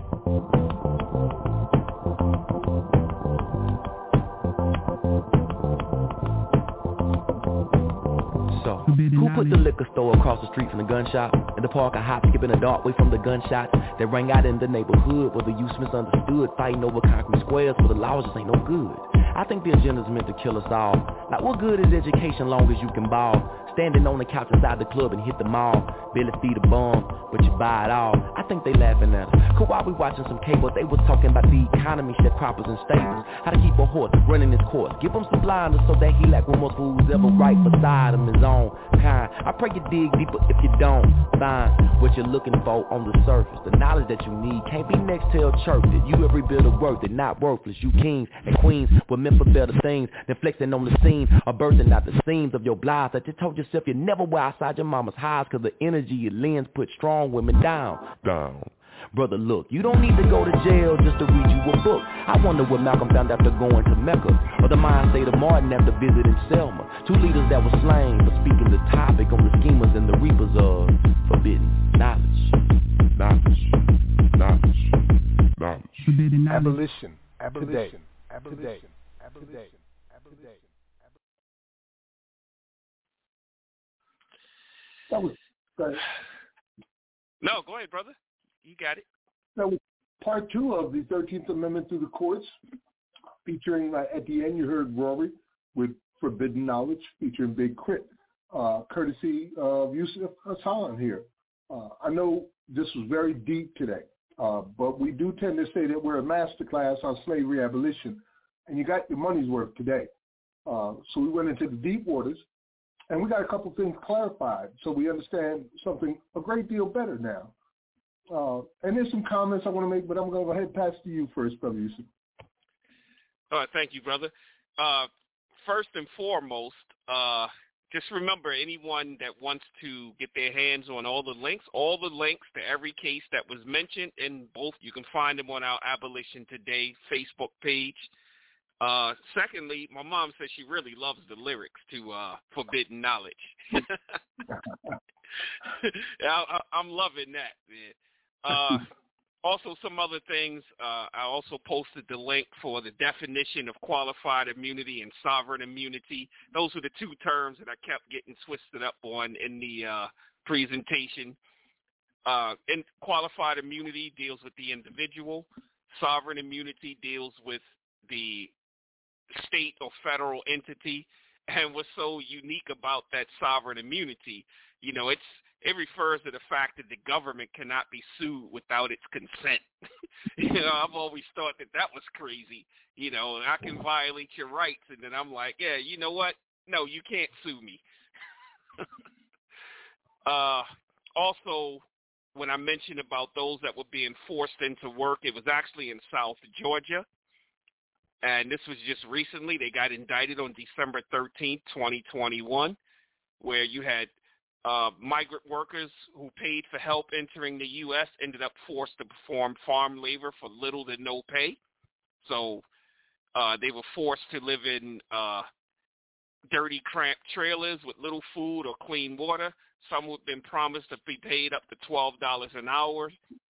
[SPEAKER 14] So, who put the liquor store across the street from the gun shop? In the park, I hop, skip in the dark, way from the gunshot that rang out in the neighborhood where the youth misunderstood, fighting over concrete squares where the laws just ain't no good. I think the agenda's meant to kill us all. Like what good is education long as you can ball? Standing on the couch inside the club and hit the mall. Barely feed a bum, but you buy it all. I think they laughing at us. Cause while we watching some cable, they was talking about the economy, sharecroppers and stables. How to keep a horse running his course. Give him some blinders so that he like when most fools ever right beside him his own kind. I pray you dig deeper if you don't find what you're looking for on the surface. The knowledge that you need can't be next till church. That you every bit of worth it, not worthless. You kings and queens were meant for better things than flexing on the scene or bursting out the seams of your blinds. That you told yourself you never wear outside your mama's highs, cause the energy it lends put strong women down. Down. Brother, look, you don't need to go to jail just to read you a book. I wonder what Malcolm found after going to Mecca, or the mind state of Martin after visiting Selma. Two leaders that were slain for speaking the topic on the schemers and the reapers of forbidden knowledge. Knowledge. Knowledge. Knowledge.
[SPEAKER 1] Forbidden knowledge. Abolition. Abolition. Abolition. Abolition. Abolition.
[SPEAKER 5] That was uh,
[SPEAKER 6] no, go ahead, brother. You got it.
[SPEAKER 5] That was part two of the thirteenth Amendment through the courts, featuring uh, at the end you heard Rory with Forbidden Knowledge, featuring Big Crit, uh, courtesy of Yusuf Hassan here. Uh, I know this was very deep today, uh, but we do tend to say that we're a master class on slavery abolition, and you got your money's worth today. Uh, so we went into the deep waters. And we got a couple things clarified, so we understand something a great deal better now. Uh, and there's some comments I want to make, but I'm going to go ahead and pass to you first, Brother Yusuf.
[SPEAKER 6] All right, thank you, brother. Uh, first and foremost, uh, just remember anyone that wants to get their hands on all the links, all the links to every case that was mentioned in both, you can find them on our Abolition Today Facebook page. Uh, secondly, my mom says she really loves the lyrics to uh, Forbidden Knowledge. I, I, I'm loving that, man. Uh, also, some other things, uh, I also posted the link for the definition of qualified immunity and sovereign immunity. Those are the two terms that I kept getting twisted up on in the uh, presentation. Uh, and qualified immunity deals with the individual. Sovereign immunity deals with the state or federal entity. And what's so unique about that sovereign immunity, you know, it's it refers to the fact that the government cannot be sued without its consent. You know, I've always thought that that was crazy. You know, I can violate your rights, and then I'm like, yeah, you know what? No, you can't sue me. uh, also, when I mentioned about those that were being forced into work, it was actually in South Georgia. And this was just recently. They got indicted on December thirteenth, twenty twenty-one, where you had uh, migrant workers who paid for help entering the U S ended up forced to perform farm labor for little to no pay. So uh, they were forced to live in uh, dirty, cramped trailers with little food or clean water. Some have been promised to be paid up to twelve dollars an hour.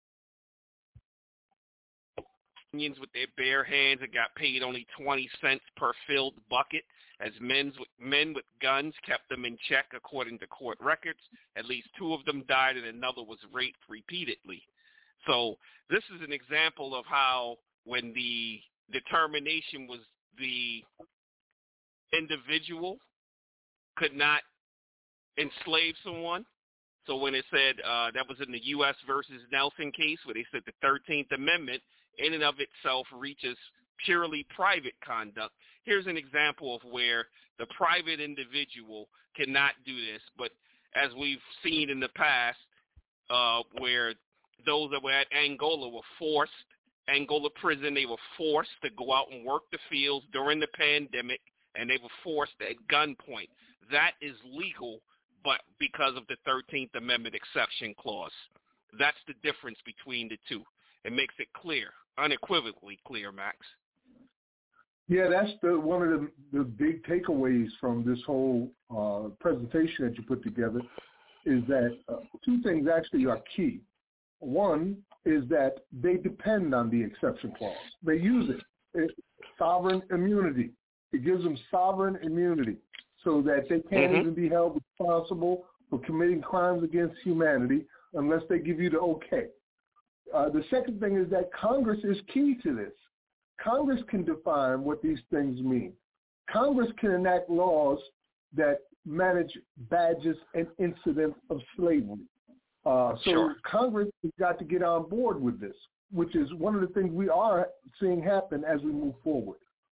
[SPEAKER 6] Unions with their bare hands and got paid only twenty cents per filled bucket, as men's, men with guns kept them in check according to court records. At least two of them died and another was raped repeatedly. So this is an example of how when the determination was the individual could not enslave someone. So when it said uh, that was in the U S versus Nelson case where they said the thirteenth Amendment in and of itself reaches purely private conduct. Here's an example of where the private individual cannot do this, but as we've seen in the past, uh, where those that were at Angola were forced, Angola prison, they were forced to go out and work the fields during the pandemic, and they were forced at gunpoint. That is legal, but because of the thirteenth Amendment exception clause. That's the difference between the two. It makes it clear, unequivocally clear, Max.
[SPEAKER 5] Yeah, that's the one of the, the big takeaways from this whole uh, presentation that you put together is that uh, two things actually are key. One is that they depend on the exception clause. They use it. It's sovereign immunity. It gives them sovereign immunity so that they can't mm-hmm. even be held responsible for committing crimes against humanity unless they give you the okay. Uh, the second thing is that Congress is key to this. Congress can define what these things mean. Congress can enact laws that manage badges and incidents of slavery. Uh, so
[SPEAKER 6] sure.
[SPEAKER 5] Congress has got to get on board with this, which is one of the things we are seeing happen as we move forward.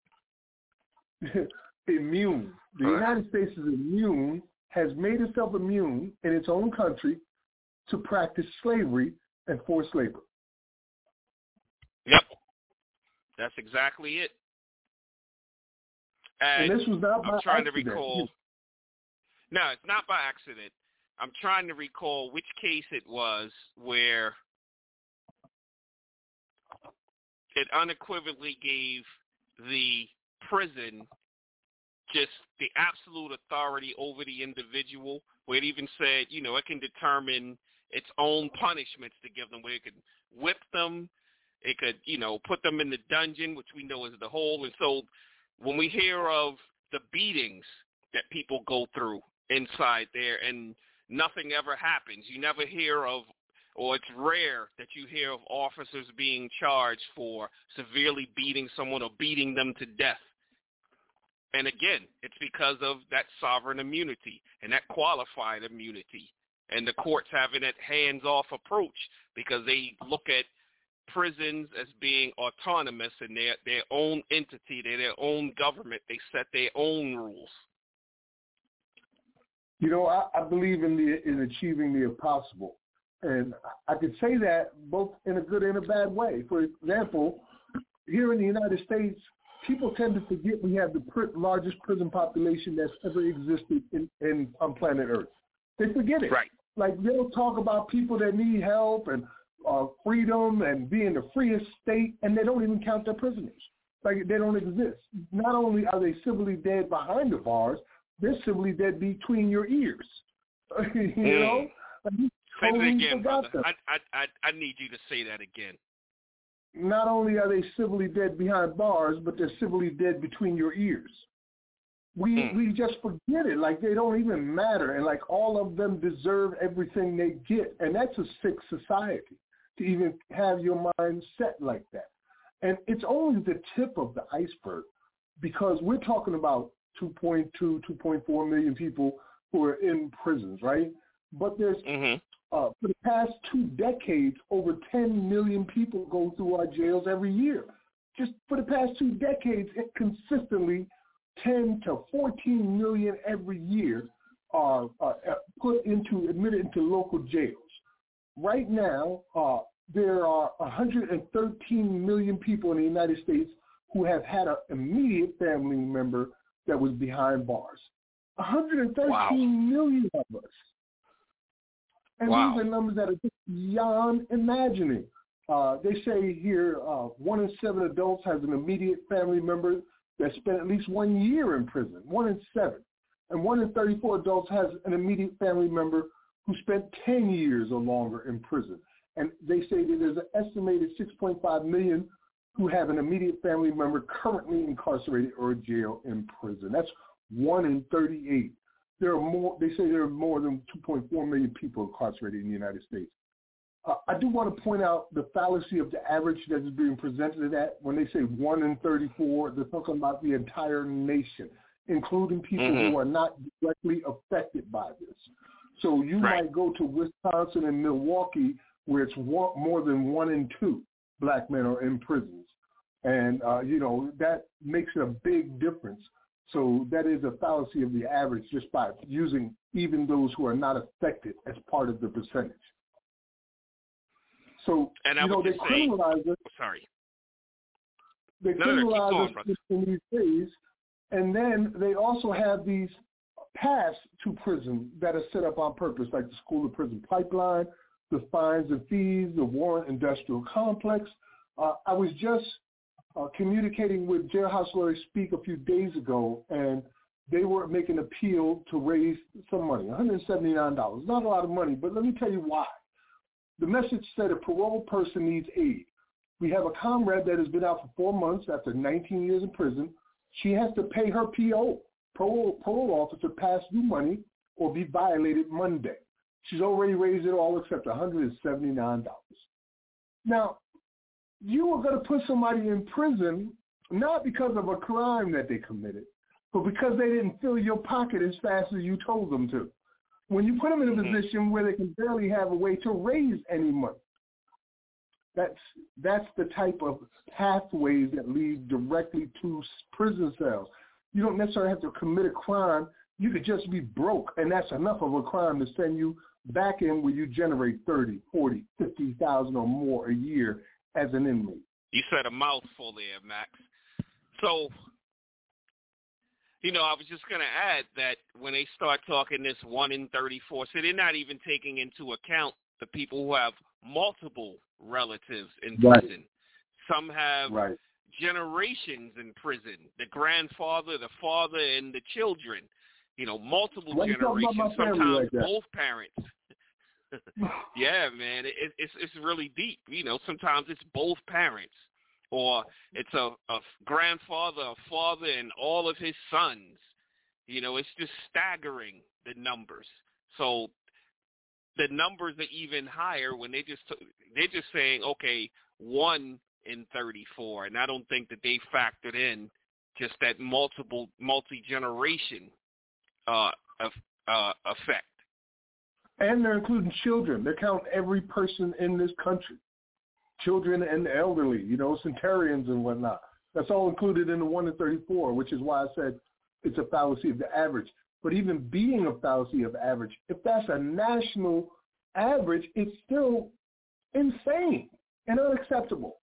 [SPEAKER 5] Immune. The
[SPEAKER 6] Right.
[SPEAKER 5] United States is immune, has made itself immune in its own country to practice slavery and forced labor.
[SPEAKER 6] Yep. That's exactly it. And,
[SPEAKER 5] and this was not by
[SPEAKER 6] I'm trying
[SPEAKER 5] accident.
[SPEAKER 6] to recall. No, it's not by accident. I'm trying to recall which case it was where it unequivocally gave the prison just the absolute authority over the individual, where it even said, you know, it can determine its own punishments to give them, where it could whip them, it could, you know, put them in the dungeon, which we know is the hole. And so when we hear of the beatings that people go through inside there and nothing ever happens, you never hear of, or it's rare that you hear of officers being charged for severely beating someone or beating them to death. And again, it's because of that sovereign immunity and that qualified immunity, and the courts having that hands-off approach because they look at prisons as being autonomous and they're their own entity, they're their own government, they set their own rules.
[SPEAKER 5] You know, I, I believe in the in achieving the impossible, and I could say that both in a good and a bad way. For example, here in the United States, people tend to forget we have the pr- largest prison population that's ever existed in, in on planet Earth. They forget it.
[SPEAKER 6] Right.
[SPEAKER 5] Like they'll talk about people that need help and uh, freedom and being the freest state, and they don't even count their prisoners. Like they don't exist. Not only are they civilly dead behind the bars, they're civilly dead between your ears. you
[SPEAKER 6] mm.
[SPEAKER 5] know? Like, you
[SPEAKER 6] say
[SPEAKER 5] totally
[SPEAKER 6] it again, brother.
[SPEAKER 5] them.
[SPEAKER 6] I, I, I, I need you to say that again.
[SPEAKER 5] Not only are they civilly dead behind bars, but they're civilly dead between your ears. We mm. we just forget it, like they don't even matter, and like all of them deserve everything they get, and that's a sick society to even have your mind set like that. And it's only the tip of the iceberg, because we're talking about two point two, two point four million people who are in prisons, right? But there's
[SPEAKER 6] mm-hmm.
[SPEAKER 5] Uh, for the past two decades, over ten million people go through our jails every year. Just for the past two decades, it consistently ten to fourteen million every year are uh, put into, admitted into local jails. Right now, uh, there are one hundred thirteen million people in the United States who have had an immediate family member that was behind bars. one hundred thirteen
[SPEAKER 6] wow.
[SPEAKER 5] million of us. And
[SPEAKER 6] wow.
[SPEAKER 5] these are numbers that are just beyond imagining. Uh, they say here uh, one in seven adults has an immediate family member that spent at least one year in prison, one in seven. And one in thirty-four adults has an immediate family member who spent ten years or longer in prison. And they say that there's an estimated six point five million who have an immediate family member currently incarcerated or jail in prison. That's one in thirty-eight. There are more. They say there are more than two point four million people incarcerated in the United States. Uh, I do want to point out the fallacy of the average that is being presented at when they say one in thirty-four. They're talking about the entire nation, including people
[SPEAKER 6] mm-hmm.
[SPEAKER 5] who are not directly affected by this. So you
[SPEAKER 6] right.
[SPEAKER 5] might go to Wisconsin and Milwaukee, where it's one, more than one in two black men are in prisons, and uh, you know that makes a big difference. So that is a fallacy of the average just by using even those who are not affected as part of the percentage. So,
[SPEAKER 6] and
[SPEAKER 5] you know, they criminalize it.
[SPEAKER 6] Sorry.
[SPEAKER 5] They
[SPEAKER 6] no,
[SPEAKER 5] criminalize
[SPEAKER 6] no,
[SPEAKER 5] it in these days, and then they also have these paths to prison that are set up on purpose, like the school to prison pipeline, the fines and fees, the Warren Industrial Complex. Uh, I was just Uh, communicating with Jailhouse Lawyers Speak a few days ago, and they were making an appeal to raise some money, one hundred seventy-nine dollars. Not a lot of money, but let me tell you why. The message said a parole person needs aid. We have a comrade that has been out for four months after nineteen years in prison. She has to pay her P O, parole, parole officer, past due money or be violated Monday. She's already raised it all except one hundred seventy-nine dollars. Now, you are going to put somebody in prison not because of a crime that they committed, but because they didn't fill your pocket as fast as you told them to. When you put them in a
[SPEAKER 6] mm-hmm.
[SPEAKER 5] position where they can barely have a way to raise any money, that's that's the type of pathways that lead directly to prison cells. You don't necessarily have to commit a crime. You could just be broke, and that's enough of a crime to send you back in where you generate thirty, forty, fifty thousand or more a year as an inmate.
[SPEAKER 6] You said a mouthful there, Max. So, you know, I was just going to add that when they start talking this one in thirty-four, so they're not even taking into account the people who have multiple relatives in
[SPEAKER 5] Right.
[SPEAKER 6] prison. Some have
[SPEAKER 5] right.
[SPEAKER 6] generations in prison, the grandfather, the father, and the children. You know, multiple
[SPEAKER 5] What
[SPEAKER 6] generations, sometimes
[SPEAKER 5] like
[SPEAKER 6] both parents. Yeah, man, it, it's it's really deep. You know, sometimes it's both parents, or it's a, a grandfather, a father, and all of his sons. You know, it's just staggering, the numbers. So the numbers are even higher when they just they're just saying, okay, one in thirty-four, and I don't think that they factored in just that multiple multi-generation uh, uh, effect.
[SPEAKER 5] And they're including children. They count every person in this country, children and elderly, you know, centurions and whatnot. That's all included in the one in thirty-four, which is why I said it's a fallacy of the average. But even being a fallacy of average, if that's a national average, it's still insane and unacceptable.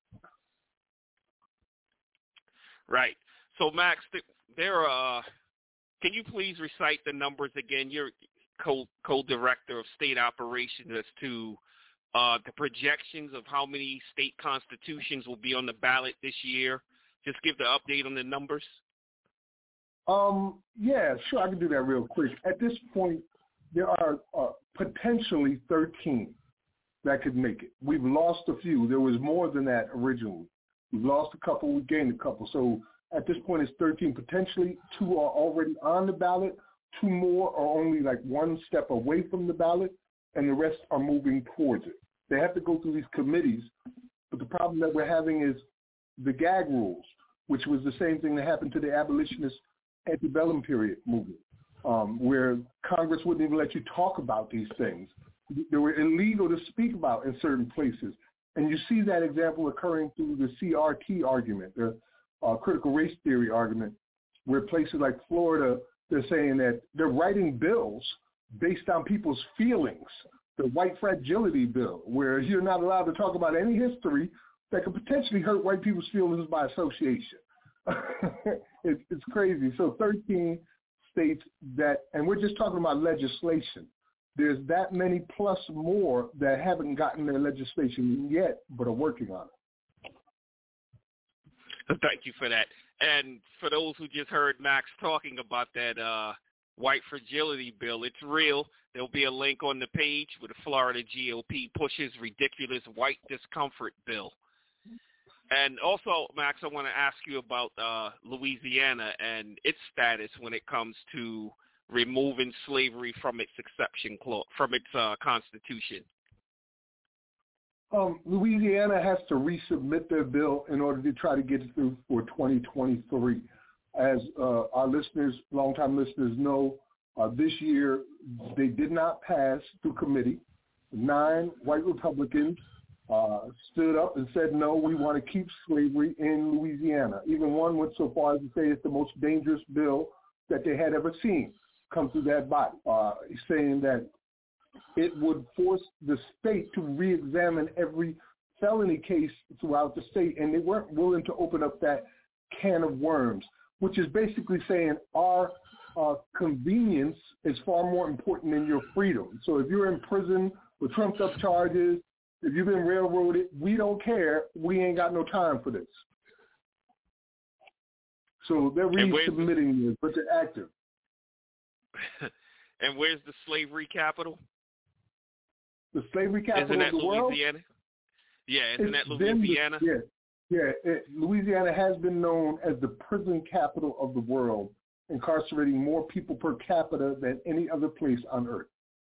[SPEAKER 6] Right. So, Max, there are. Can you please recite the numbers again? You're co co-director of state operations as to uh, the projections of how many state constitutions will be on the ballot this year. Just give the update on the numbers.
[SPEAKER 5] Um. Yeah, sure. I can do that real quick. At this point, there are uh, potentially thirteen that could make it. We've lost a few. There was more than that originally. We've lost a couple. We gained a couple. So at this point, it's thirteen. Potentially, two are already on the ballot. Two more are only like one step away from the ballot, and the rest are moving towards it. They have to go through these committees, but the problem that we're having is the gag rules, which was the same thing that happened to the abolitionist antebellum period movement, um, where Congress wouldn't even let you talk about these things. They were illegal to speak about in certain places. And you see that example occurring through the C R T argument, the uh, critical race theory argument, where places like Florida, they're saying that they're writing bills based on people's feelings, the white fragility bill, where you're not allowed to talk about any history that could potentially hurt white people's feelings by association. it's, it's crazy. So thirteen states that, and we're just talking about legislation. There's that many plus more that haven't gotten their legislation yet, but are working on it.
[SPEAKER 6] Thank you for that. And for those who just heard Max talking about that uh, white fragility bill, it's real. There'll be a link on the page where the Florida G O P pushes ridiculous white discomfort bill. And also, Max, I want to ask you about uh, Louisiana and its status when it comes to removing slavery from its exception clause, from its uh, constitution.
[SPEAKER 5] Um, Louisiana has to resubmit their bill in order to try to get it through for twenty twenty-three. As uh, our listeners, longtime listeners know, uh, this year they did not pass through committee. Nine white Republicans uh, stood up and said, no, we want to keep slavery in Louisiana. Even one went so far as to say it's the most dangerous bill that they had ever seen come through that body, uh, saying that it would force the state to re-examine every felony case throughout the state, and they weren't willing to open up that can of worms, which is basically saying our uh, convenience is far more important than your freedom. So if you're in prison with trumped-up charges, if you've been railroaded, we don't care. We ain't got no time for this. So they're resubmitting this, but they're active.
[SPEAKER 6] And where's the slavery capital?
[SPEAKER 5] The slavery capital
[SPEAKER 6] isn't that
[SPEAKER 5] of the world?
[SPEAKER 6] Louisiana? Yeah, isn't
[SPEAKER 5] it's
[SPEAKER 6] that Louisiana?
[SPEAKER 5] The, yeah, yeah. It, Louisiana has been known as the prison capital of the world, incarcerating more people per capita than any other place on earth.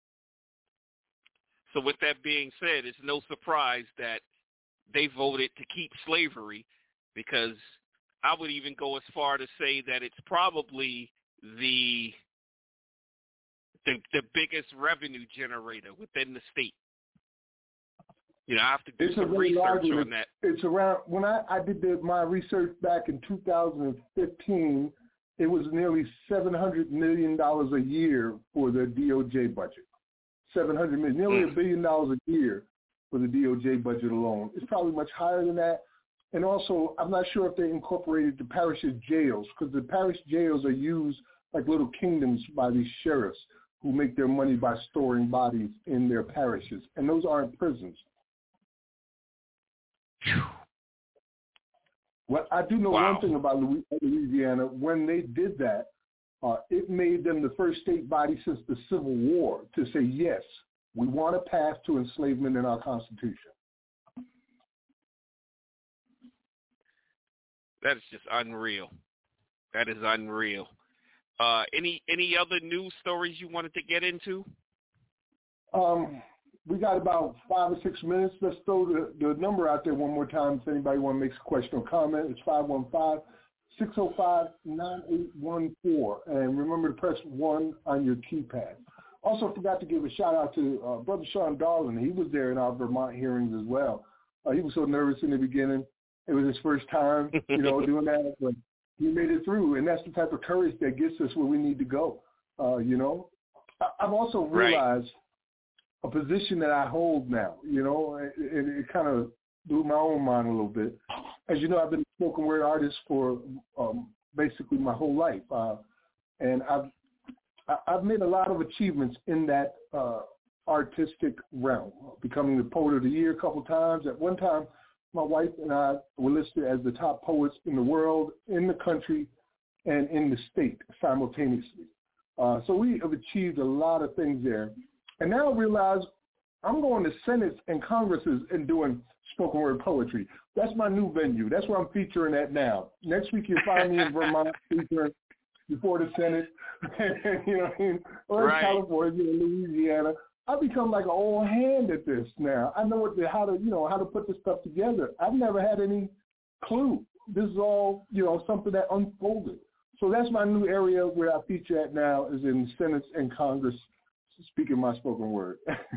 [SPEAKER 6] So with that being said, it's no surprise that they voted to keep slavery because I would even go as far to say that it's probably the the, the biggest revenue generator within the state. You know, I have to do
[SPEAKER 5] it's
[SPEAKER 6] some research on that.
[SPEAKER 5] It's around, when I, I did the, my research back in two thousand fifteen, it was nearly seven hundred million dollars a year for the D O J budget. seven hundred million dollars, nearly a billion dollars a year for the D O J budget alone. It's probably much higher than that. And also, I'm not sure if they incorporated the parish's jails, because the parish jails are used like little kingdoms by these sheriffs who make their money by storing bodies in their parishes. And those aren't prisons. Well, I do know
[SPEAKER 6] wow.
[SPEAKER 5] one thing about Louisiana. When they did that, uh, it made them the first state body since the Civil War to say, yes, we want a path to enslavement in our Constitution.
[SPEAKER 6] That is just unreal. That is unreal. Uh, any any other news stories you wanted to get into?
[SPEAKER 5] Um, we got about five or six minutes. Let's throw the, the number out there one more time. If anybody want to make a question or comment, it's five one five, six zero five, nine eight one four. And remember to press one on your keypad. Also forgot to give a shout out to uh, Brother Sean Darling. He was there in our Vermont hearings as well. Uh, he was so nervous in the beginning. It was his first time, you know, doing that, but he made it through, and that's the type of courage that gets us where we need to go. Uh, you know, I, I've also realized right. a position that I hold now. You know, it, it, it kind of blew my own mind a little bit. As you know, I've been a spoken word artist for um, basically my whole life, uh, and I've I've made a lot of achievements in that uh, artistic realm, becoming the Poet of the Year a couple times. At one time, my wife and I were listed as the top poets in the world, in the country, and in the state simultaneously. Uh, so we have achieved a lot of things there. And now I realize I'm going to Senates and Congresses and doing spoken word poetry. That's my new venue. That's where I'm featuring at now. Next week you'll find me in Vermont featuring before the Senate, you know what I mean? Or in right. California, Louisiana. I've become like an old hand at this now. I know what the, how to, you know, how to put this stuff together. I've never had any clue. This is all, you know, something that unfolded. So that's my new area where I feature at now is in Senate and Congress, speaking my spoken word.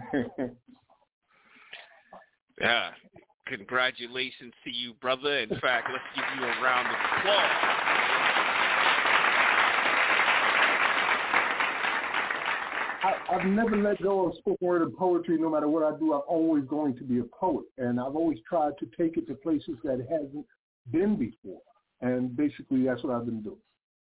[SPEAKER 6] Yeah. Congratulations to you, brother. In fact, let's give you a round of applause.
[SPEAKER 5] I, I've never let go of spoken word and poetry. No matter what I do, I'm always going to be a poet. And I've always tried to take it to places that it hasn't been before. And basically, that's what I've been doing.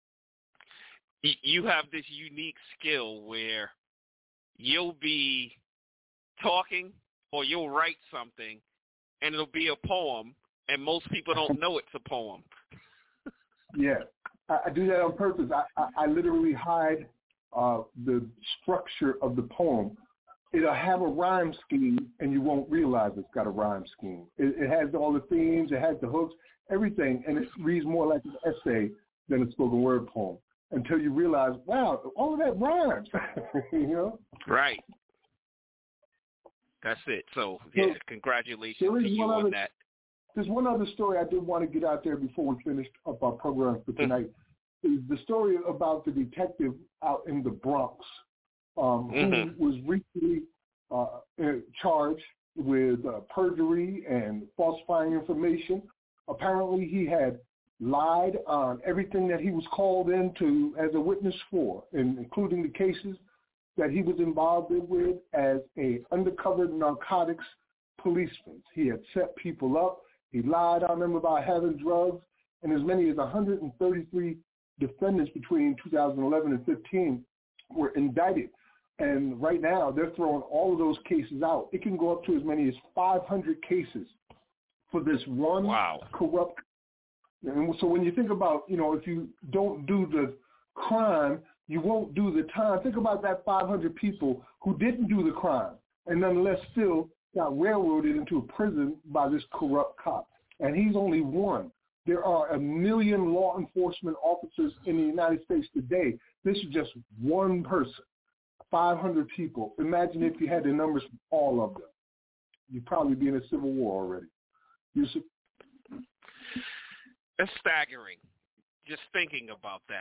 [SPEAKER 6] You have this unique skill where you'll be talking or you'll write something, and it'll be a poem, and most people don't know it's a poem.
[SPEAKER 5] Yeah, I, I do that on purpose. I, I, I literally hide Uh, the structure of the poem. It'll have a rhyme scheme, and you won't realize it's got a rhyme scheme. It, it has all the themes, it has the hooks, everything, and it reads more like an essay than a spoken word poem until you realize, wow, all of that rhymes. You know?
[SPEAKER 6] Right. That's it. So, yeah, so, congratulations to you on
[SPEAKER 5] other,
[SPEAKER 6] that.
[SPEAKER 5] There's one other story I did want to get out there before we finish up our program for tonight. Is the story about the detective out in the Bronx um, mm-hmm. who was recently uh, charged with uh, perjury and falsifying information. Apparently he had lied on everything that he was called into as a witness for, and including the cases that he was involved with as a undercover narcotics policeman. He had set people up. He lied on them about having drugs, and as many as one hundred thirty-three defendants between two thousand eleven and fifteen were indicted. And right now, they're throwing all of those cases out. It can go up to as many as five hundred cases for this one
[SPEAKER 6] wow.
[SPEAKER 5] corrupt. And so when you think about, you know, if you don't do the crime, you won't do the time. Think about that five hundred people who didn't do the crime and nonetheless still got railroaded into a prison by this corrupt cop. And he's only one. There are a million law enforcement officers in the United States today. This is just one person, five hundred people. Imagine if you had the numbers from all of them. You'd probably be in a civil war already. Yusuf?
[SPEAKER 6] That's staggering. Just thinking about that.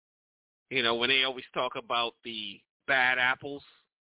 [SPEAKER 6] You know, when they always talk about the bad apples.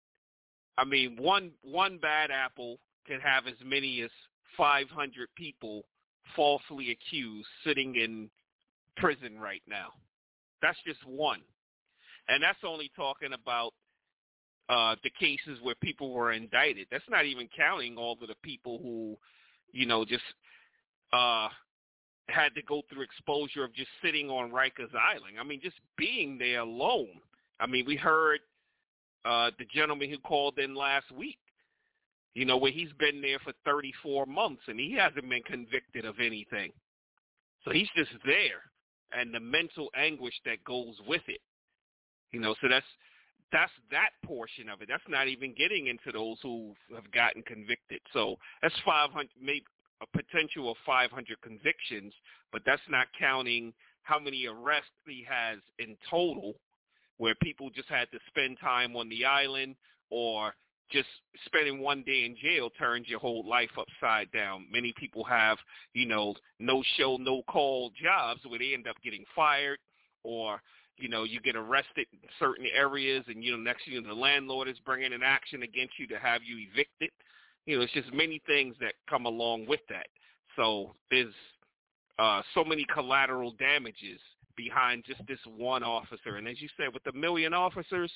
[SPEAKER 6] I mean, one one bad apple can have as many as five hundred people falsely accused sitting in prison right now. That's just one. And that's only talking about uh, the cases where people were indicted. That's not even counting all of the people who, you know, just uh, had to go through exposure of just sitting on Rikers Island. I mean, just being there alone. I mean, we heard uh, the gentleman who called in last week, you know, where he's been there for thirty-four months and he hasn't been convicted of anything. So he's just there, and the mental anguish that goes with it. You know, so that's that's that portion of it. That's not even getting into those who have gotten convicted. So that's five hundred, maybe a potential of five hundred convictions, but that's not counting how many arrests he has in total, where people just had to spend time on the island, or just spending one day in jail turns your whole life upside down. Many people have, you know, no show, no call jobs where they end up getting fired, or, you know, you get arrested in certain areas and, you know, next thing you know, the landlord is bringing an action against you to have you evicted. You know, it's just many things that come along with that. So there's uh, so many collateral damages behind just this one officer. And as you said, with the million officers,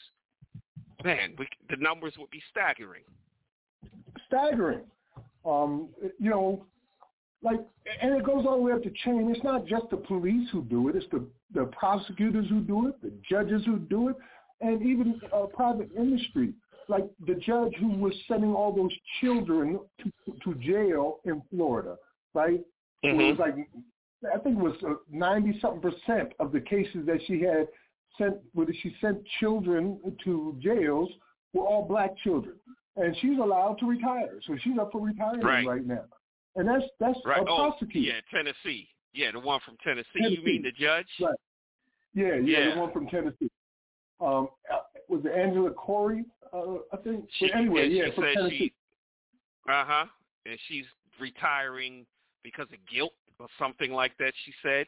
[SPEAKER 6] man, we, the numbers would be staggering.
[SPEAKER 5] Staggering. Um, you know, like, and it goes all the way up the chain. It's not just the police who do it. It's the, the prosecutors who do it, the judges who do it, and even uh, private industry. Like the judge who was sending all those children to, to jail in Florida, right? Mm-hmm. It was like, I think it was ninety-something percent of the cases that she had sent, where she sent children to jails, were all black children. And she's allowed to retire. So she's up for retirement right, right now. And that's that's
[SPEAKER 6] right.
[SPEAKER 5] a prosecutor.
[SPEAKER 6] Oh, yeah, Tennessee. Yeah, the one from Tennessee. Tennessee. You mean the judge?
[SPEAKER 5] Right. Yeah, yeah,
[SPEAKER 6] yeah.
[SPEAKER 5] the one from Tennessee. Um, was it Angela Corey? Uh, I think.
[SPEAKER 6] She,
[SPEAKER 5] but anyway,
[SPEAKER 6] yeah,
[SPEAKER 5] yeah,
[SPEAKER 6] she
[SPEAKER 5] from
[SPEAKER 6] said
[SPEAKER 5] Tennessee.
[SPEAKER 6] She, uh-huh. And she's retiring because of guilt or something like that, she said.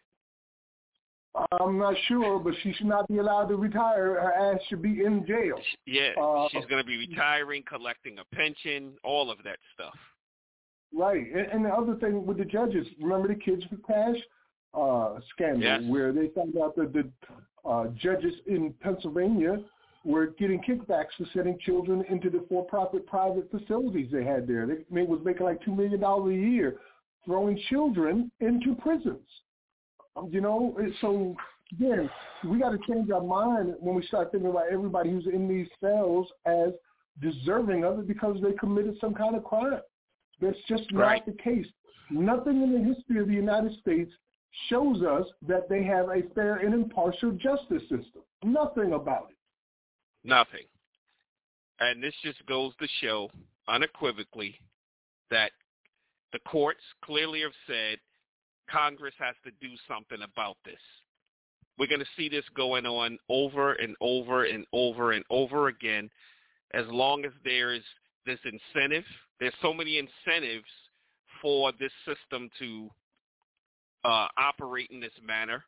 [SPEAKER 5] I'm not sure, but she should not be allowed to retire. Her ass should be in jail.
[SPEAKER 6] Yeah,
[SPEAKER 5] uh,
[SPEAKER 6] she's going to be retiring, collecting a pension, all of that stuff.
[SPEAKER 5] Right. And, and the other thing with the judges, remember the Kids for Cash uh, scandal,
[SPEAKER 6] yes.
[SPEAKER 5] where they found out that the uh, judges in Pennsylvania were getting kickbacks for sending children into the for-profit private facilities they had there. They, they was making like two million dollars a year throwing children into prisons. You know, so again, we got to change our mind when we start thinking about everybody who's in these cells as deserving of it because they committed some kind of crime. That's just
[SPEAKER 6] right.
[SPEAKER 5] not the case. Nothing in the history of the United States shows us that they have a fair and impartial justice system. Nothing about it.
[SPEAKER 6] Nothing. And this just goes to show unequivocally that the courts clearly have said Congress has to do something about this. We're going to see this going on over and over and over and over again as long as there's this incentive. There's so many incentives for this system to uh, operate in this manner.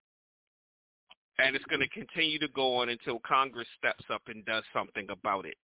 [SPEAKER 6] And it's going to continue to go on until Congress steps up and does something about it.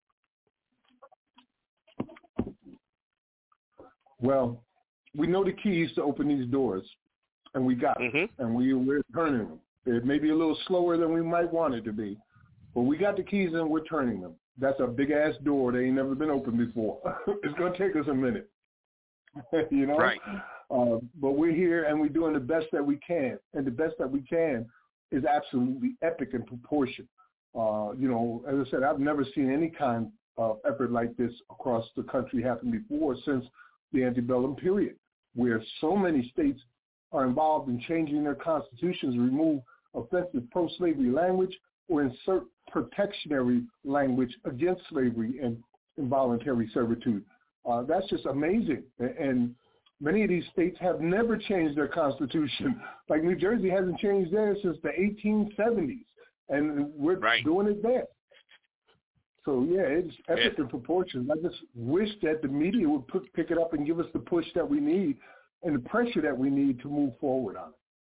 [SPEAKER 5] Well, we know the keys to open these doors, and we got
[SPEAKER 6] mm-hmm.
[SPEAKER 5] it, and we, we're turning them. It may be a little slower than we might want it to be, but we got the keys and we're turning them. That's a big-ass door that ain't never been opened before. It's going to take us a minute, you know?
[SPEAKER 6] Right.
[SPEAKER 5] Uh, but we're here, and we're doing the best that we can, and the best that we can is absolutely epic in proportion. Uh, you know, as I said, I've never seen any kind of effort like this across the country happen before since the antebellum period, where so many states are involved in changing their constitutions, remove offensive pro-slavery language, or insert protectionary language against slavery and involuntary servitude. Uh, that's just amazing. And many of these states have never changed their constitution. Like New Jersey hasn't changed theirs since the eighteen seventies, and we're
[SPEAKER 6] right.
[SPEAKER 5] doing it there. So, yeah, it's epic yeah. in proportions. I just wish that the media would put, pick it up and give us the push that we need and the pressure that we need to move forward on it.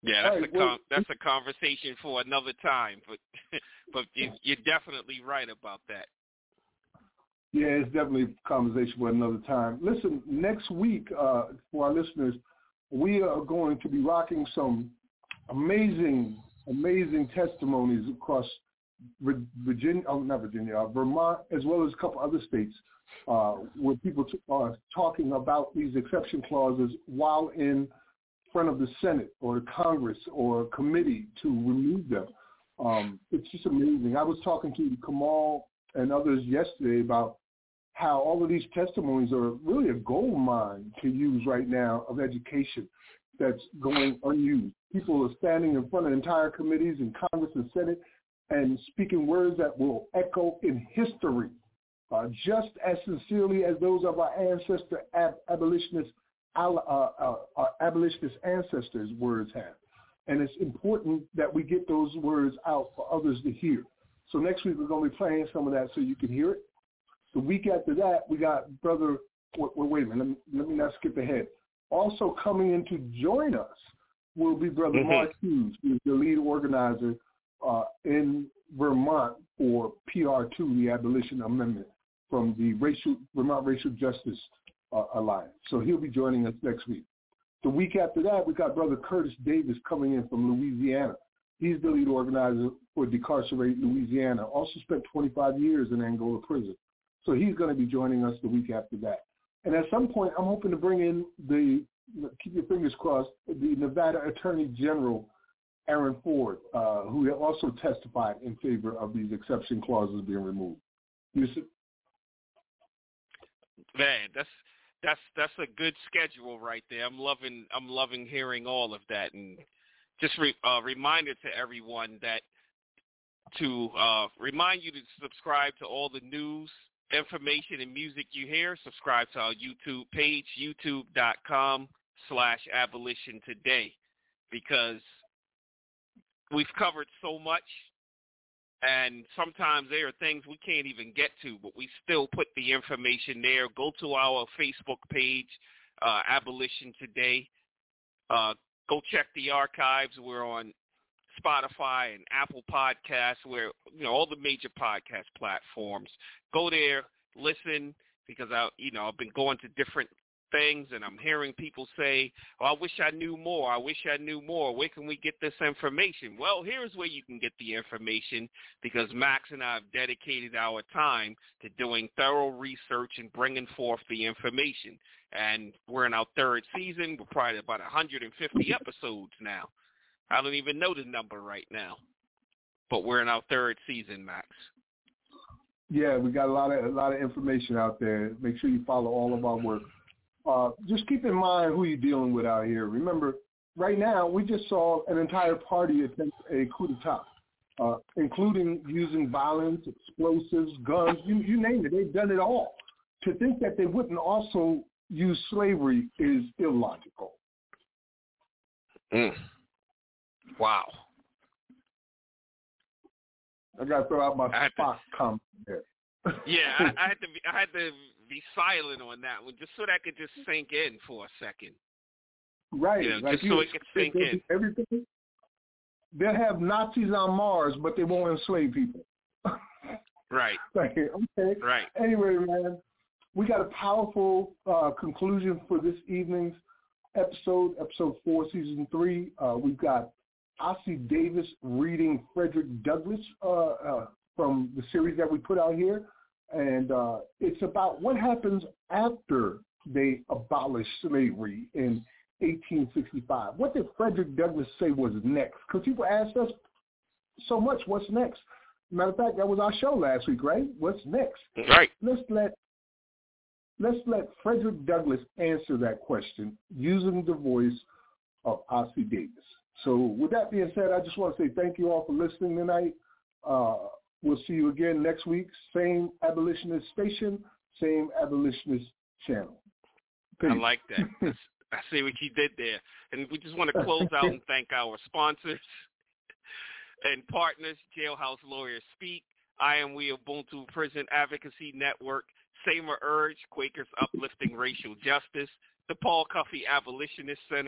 [SPEAKER 6] Yeah, that's
[SPEAKER 5] right,
[SPEAKER 6] a
[SPEAKER 5] well,
[SPEAKER 6] con- that's a conversation for another time. But but you, you're definitely right about that.
[SPEAKER 5] Yeah, it's definitely a conversation for another time. Listen, next week uh, for our listeners, we are going to be rocking some amazing, amazing testimonies across Virginia, oh, not Virginia, uh, Vermont, as well as a couple other states, uh, where people t- are talking about these exception clauses while in front of the Senate or the Congress or committee to remove them. Um, it's just amazing. I was talking to Kamal and others yesterday about how all of these testimonies are really a gold mine to use right now of education that's going unused. People are standing in front of entire committees in Congress and Senate and speaking words that will echo in history, uh, just as sincerely as those of our ancestor ab- abolitionists Uh, uh, our abolitionist ancestors' words have. And it's important that we get those words out for others to hear. So next week we're going to be playing some of that so you can hear it. The week after that, we got Brother, wait, wait a minute, let me, let me not skip ahead. Also coming in to join us will be Brother
[SPEAKER 6] mm-hmm.
[SPEAKER 5] Mark Hughes, who is the lead organizer uh, in Vermont for P R two, the Abolition Amendment, from the racial Vermont Racial Justice Uh, Alliance. So he'll be joining us next week. The week after that, we got Brother Curtis Davis coming in from Louisiana. He's the lead organizer for Decarcerate Louisiana. Also spent twenty-five years in Angola prison. So he's going to be joining us the week after that. And at some point, I'm hoping to bring in the, keep your fingers crossed, the Nevada Attorney General, Aaron Ford, uh, who also testified in favor of these exception clauses being removed. You see?
[SPEAKER 6] Man, that's That's that's a good schedule right there. I'm loving I'm loving hearing all of that, and just a re, uh, reminder to everyone that to uh, remind you to subscribe to all the news, information, and music you hear. Subscribe to our YouTube page, youtube dot com slash abolition today, because we've covered so much. And sometimes there are things we can't even get to, but we still put the information there. Go to our Facebook page, uh, Abolition Today. Uh, go check the archives. We're on Spotify and Apple Podcasts, where, you know, all the major podcast platforms. Go there, listen, because I, you know, I've been going to different things, and I'm hearing people say, oh, I wish I knew more. I wish I knew more. Where can we get this information? Well, here's where you can get the information, because Max and I have dedicated our time to doing thorough research and bringing forth the information. And we're in our third season. We're probably about one hundred fifty episodes now. I don't even know the number right now, but we're in our third season, Max.
[SPEAKER 5] Yeah, we got a lot of a lot of information out there. Make sure you follow all of our work. Uh, just keep in mind who you're dealing with out here. Remember, right now, we just saw an entire party attempt a coup d'etat, uh, including using violence, explosives, guns, you, you name it. They've done it all. To think that they wouldn't also use slavery is illogical.
[SPEAKER 6] Mm. Wow.
[SPEAKER 5] I got to throw out my Spock comment there.
[SPEAKER 6] Yeah, I, I had to be, I had to be silent on that one, just so that could just sink in for a second.
[SPEAKER 5] Right,
[SPEAKER 6] you know,
[SPEAKER 5] like
[SPEAKER 6] just so it could sink in.
[SPEAKER 5] Everything. They'll have Nazis on Mars, but they won't enslave people.
[SPEAKER 6] Right.
[SPEAKER 5] Like, okay.
[SPEAKER 6] Right.
[SPEAKER 5] Anyway, man, we got a powerful uh, conclusion for this evening's episode, episode four, season three. Uh, we've got Ossie Davis reading Frederick Douglass uh, uh, from the series that we put out here. And uh, it's about what happens after they abolish slavery in eighteen sixty-five. What did Frederick Douglass say was next? Because people asked us so much, what's next? Matter of fact, that was our show last week, right? What's next?
[SPEAKER 6] Right.
[SPEAKER 5] Let's let let's let Frederick Douglass answer that question using the voice of Ossie Davis. So with that being said, I just want to say thank you all for listening tonight. Uh, We'll see you again next week. Same abolitionist station, same abolitionist channel. Peace.
[SPEAKER 6] I like that. I see what you did there. And we just want to close out and thank our sponsors and partners, Jailhouse Lawyers Speak, I Am We Ubuntu Prison Advocacy Network, Samer Urge, Quakers Uplifting Racial Justice, the Paul Cuffey Abolitionist Center,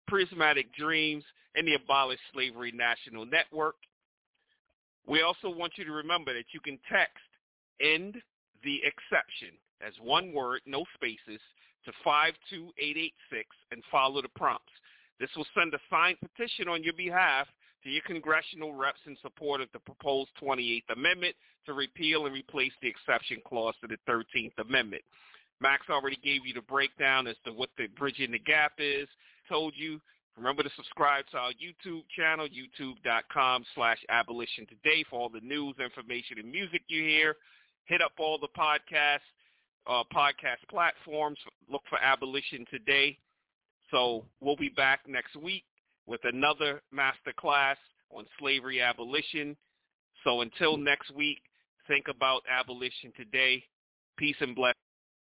[SPEAKER 6] Prismatic Dreams, and the Abolish Slavery National Network. We also want you to remember that you can text End the Exception as one word, no spaces, to five two eight eight six and follow the prompts. This will send a signed petition on your behalf to your congressional reps in support of the proposed twenty-eighth Amendment to repeal and replace the exception clause to the thirteenth Amendment. Max already gave you the breakdown as to what the Bridging the Gap is, told you. Remember to subscribe to our YouTube channel, youtube.com slash abolition today for all the news, information, and music you hear. Hit up all the podcasts, uh, podcast platforms. Look for Abolition Today. So we'll be back next week with another master class on slavery abolition. So until next week, think about abolition today. Peace and blessings.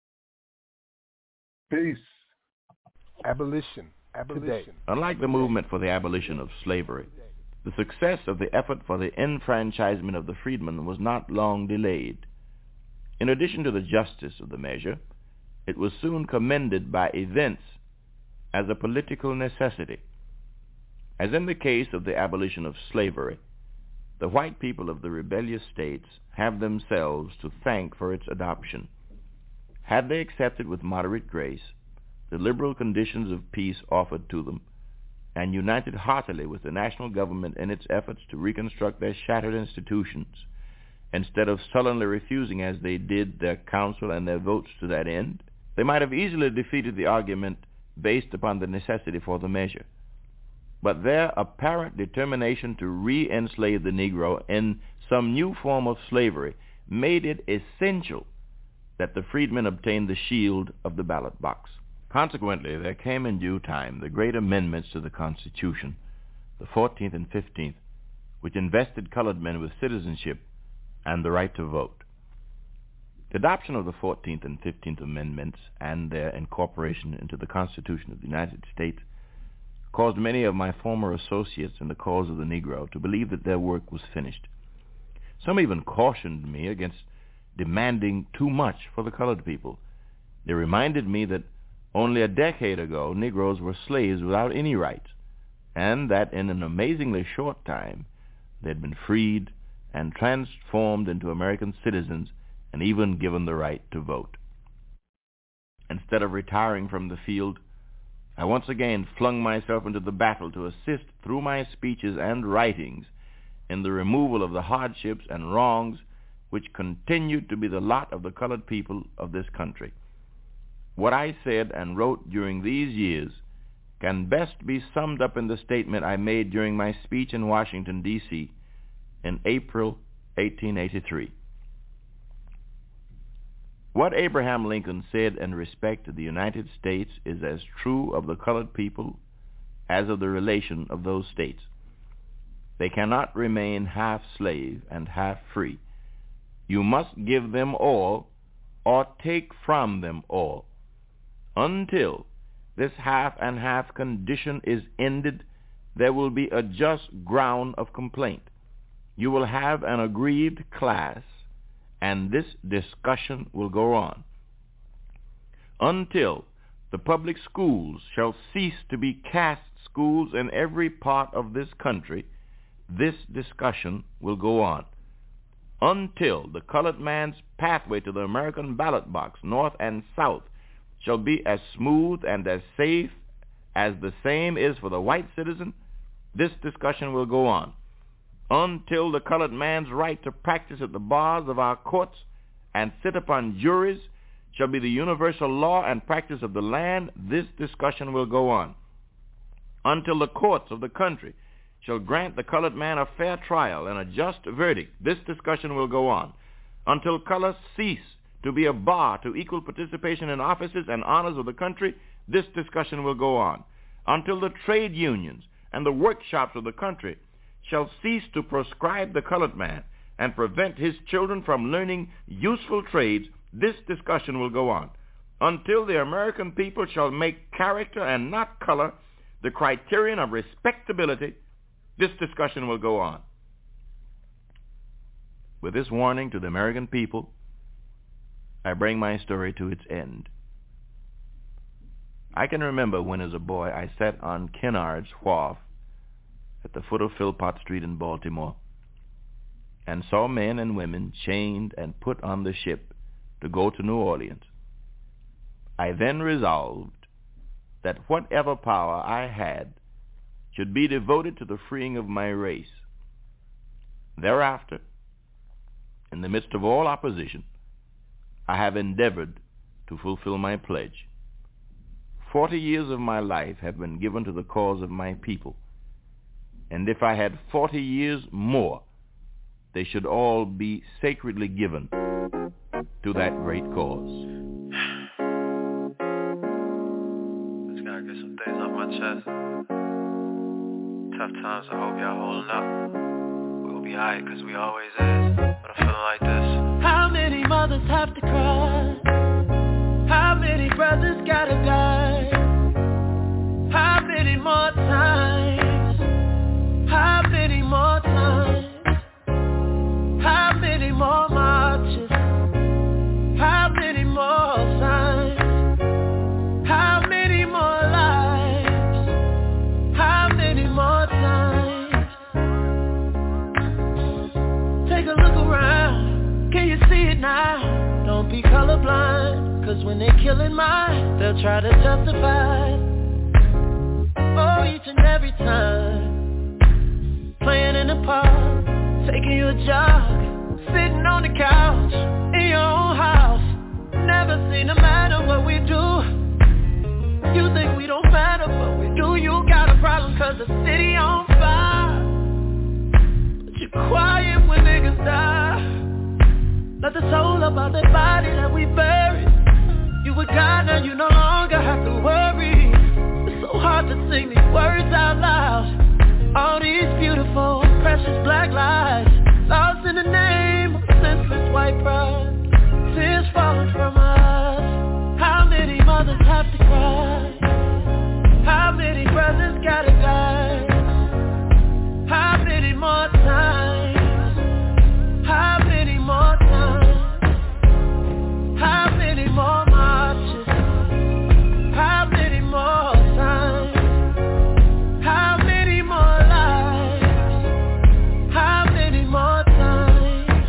[SPEAKER 1] Peace. Abolition. Abolition.
[SPEAKER 15] Unlike the movement for the abolition of slavery, the success of the effort for the enfranchisement of the freedmen was not long delayed. In addition to the justice of the measure, it was soon commended by events as a political necessity. As in the case of the abolition of slavery, the white people of the rebellious states have themselves to thank for its adoption. Had they accepted with moderate grace the liberal conditions of peace offered to them, and united heartily with the national government in its efforts to reconstruct their shattered institutions, instead of sullenly refusing as they did their counsel and their votes to that end, they might have easily defeated the argument based upon the necessity for the measure. But their apparent determination to re-enslave the Negro in some new form of slavery made it essential that the freedmen obtain the shield of the ballot box. Consequently, there came in due time the great amendments to the Constitution, the fourteenth and fifteenth, which invested colored men with citizenship and the right to vote. The adoption of the fourteenth and fifteenth Amendments and their incorporation into the Constitution of the United States caused many of my former associates in the cause of the Negro to believe that their work was finished. Some even cautioned me against demanding too much for the colored people. They reminded me that only a decade ago Negroes were slaves without any rights, and that in an amazingly short time they had been freed and transformed into American citizens and even given the right to vote. Instead of retiring from the field, I once again flung myself into the battle to assist through my speeches and writings in the removal of the hardships and wrongs which continued to be the lot of the colored people of this country. What I said and wrote during these years can best be summed up in the statement I made during my speech in Washington, D C in April eighteen eighty-three. What Abraham Lincoln said in respect to the United States is as true of the colored people as of the relation of those states. They cannot remain half slave and half free. You must give them all or take from them all. Until this half and half condition is ended, there will be a just ground of complaint. You will have an aggrieved class, and this discussion will go on. Until the public schools shall cease to be caste schools in every part of this country, this discussion will go on. Until the colored man's pathway to the American ballot box, north and south, shall be as smooth and as safe as the same is for the white citizen, this discussion will go on. Until the colored man's right to practice at the bars of our courts and sit upon juries shall be the universal law and practice of the land, this discussion will go on. Until the courts of the country shall grant the colored man a fair trial and a just verdict, this discussion will go on. Until color cease to be a bar to equal participation in offices and honors of the country, this discussion will go on. Until the trade unions and the workshops of the country shall cease to proscribe the colored man and prevent his children from learning useful trades, this discussion will go on. Until the American people shall make character and not color the criterion of respectability, this discussion will go on. With this warning to the American people, I bring my story to its end. I can remember when as a boy I sat on Kennard's Wharf at the foot of Philpott Street in Baltimore and saw men and women chained and put on the ship to go to New Orleans. I then resolved that whatever power I had should be devoted to the freeing of my race. Thereafter, in the midst of all opposition, I have endeavored to fulfill my pledge. Forty years of my life have been given to the cause of my people, and if I had forty years more, they should all be sacredly given to that great cause.
[SPEAKER 16] Just gotta get some things off my chest. Tough times, I hope y'all holding up. We'll be alright, cause we always is. But I'm feeling like this.
[SPEAKER 17] How many mothers have to cry? How many brothers gotta die? How many more times? How many more times? How many more marches? How many more signs? How many more lives? How many more times? Take a look around. Can you see it now? Don't be colorblind, cause when they're killing mine, they'll try to justify it. Oh, each and every time, playing in the park, taking you a jog, sitting on the couch, in your own house. Never seen a matter what we do. You think we don't matter, but we do. You got a problem cause the city on fire, but you're quiet when niggas die. Let the soul about that body that we buried. You were God, now you no longer have to worry. It's so hard to sing these words out loud. All these beautiful, precious black lives, lost in the name of senseless white pride. Tears falling from us. How many mothers have to cry? How many brothers gotta die? How many more times? How many more times? How many more marches? How many more times? How many more lives? How many more times?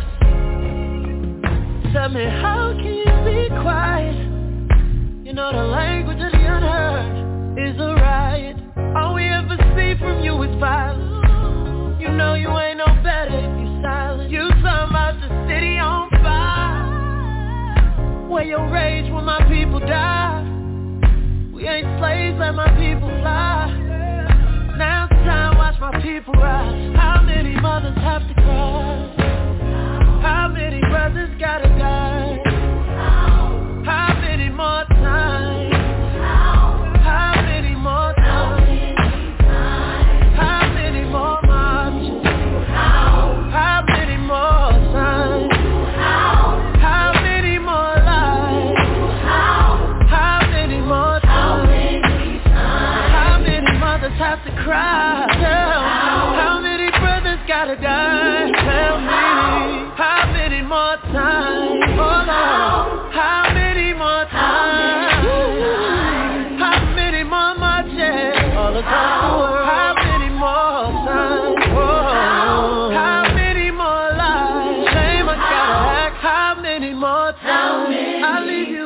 [SPEAKER 17] Tell me, how can you be quiet? You know the language of the unheard is a riot. All we ever see from you is violence. You know you ain't no better if you silent. You talking about the city on fire. Where your rage when my people die. We ain't slaves, let my people fly. Now it's time, watch my people rise. How many mothers have to cry? How many brothers gotta die? How many more times? How many more times? How many more marches? How many more times? How many more lives? How many more times? How many mothers have to cry? Tell me, how many brothers gotta die? Tell me, how many more times? Oh Lord, how many more times? How many more marches? All across the world. How many more times? Whoa. How many more lives? Shame I gotta act. How many more times? I'll leave you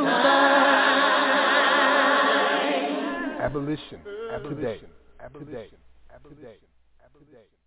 [SPEAKER 17] back.
[SPEAKER 1] Abolition. Abolition. Abolition. Abolition. Abolition.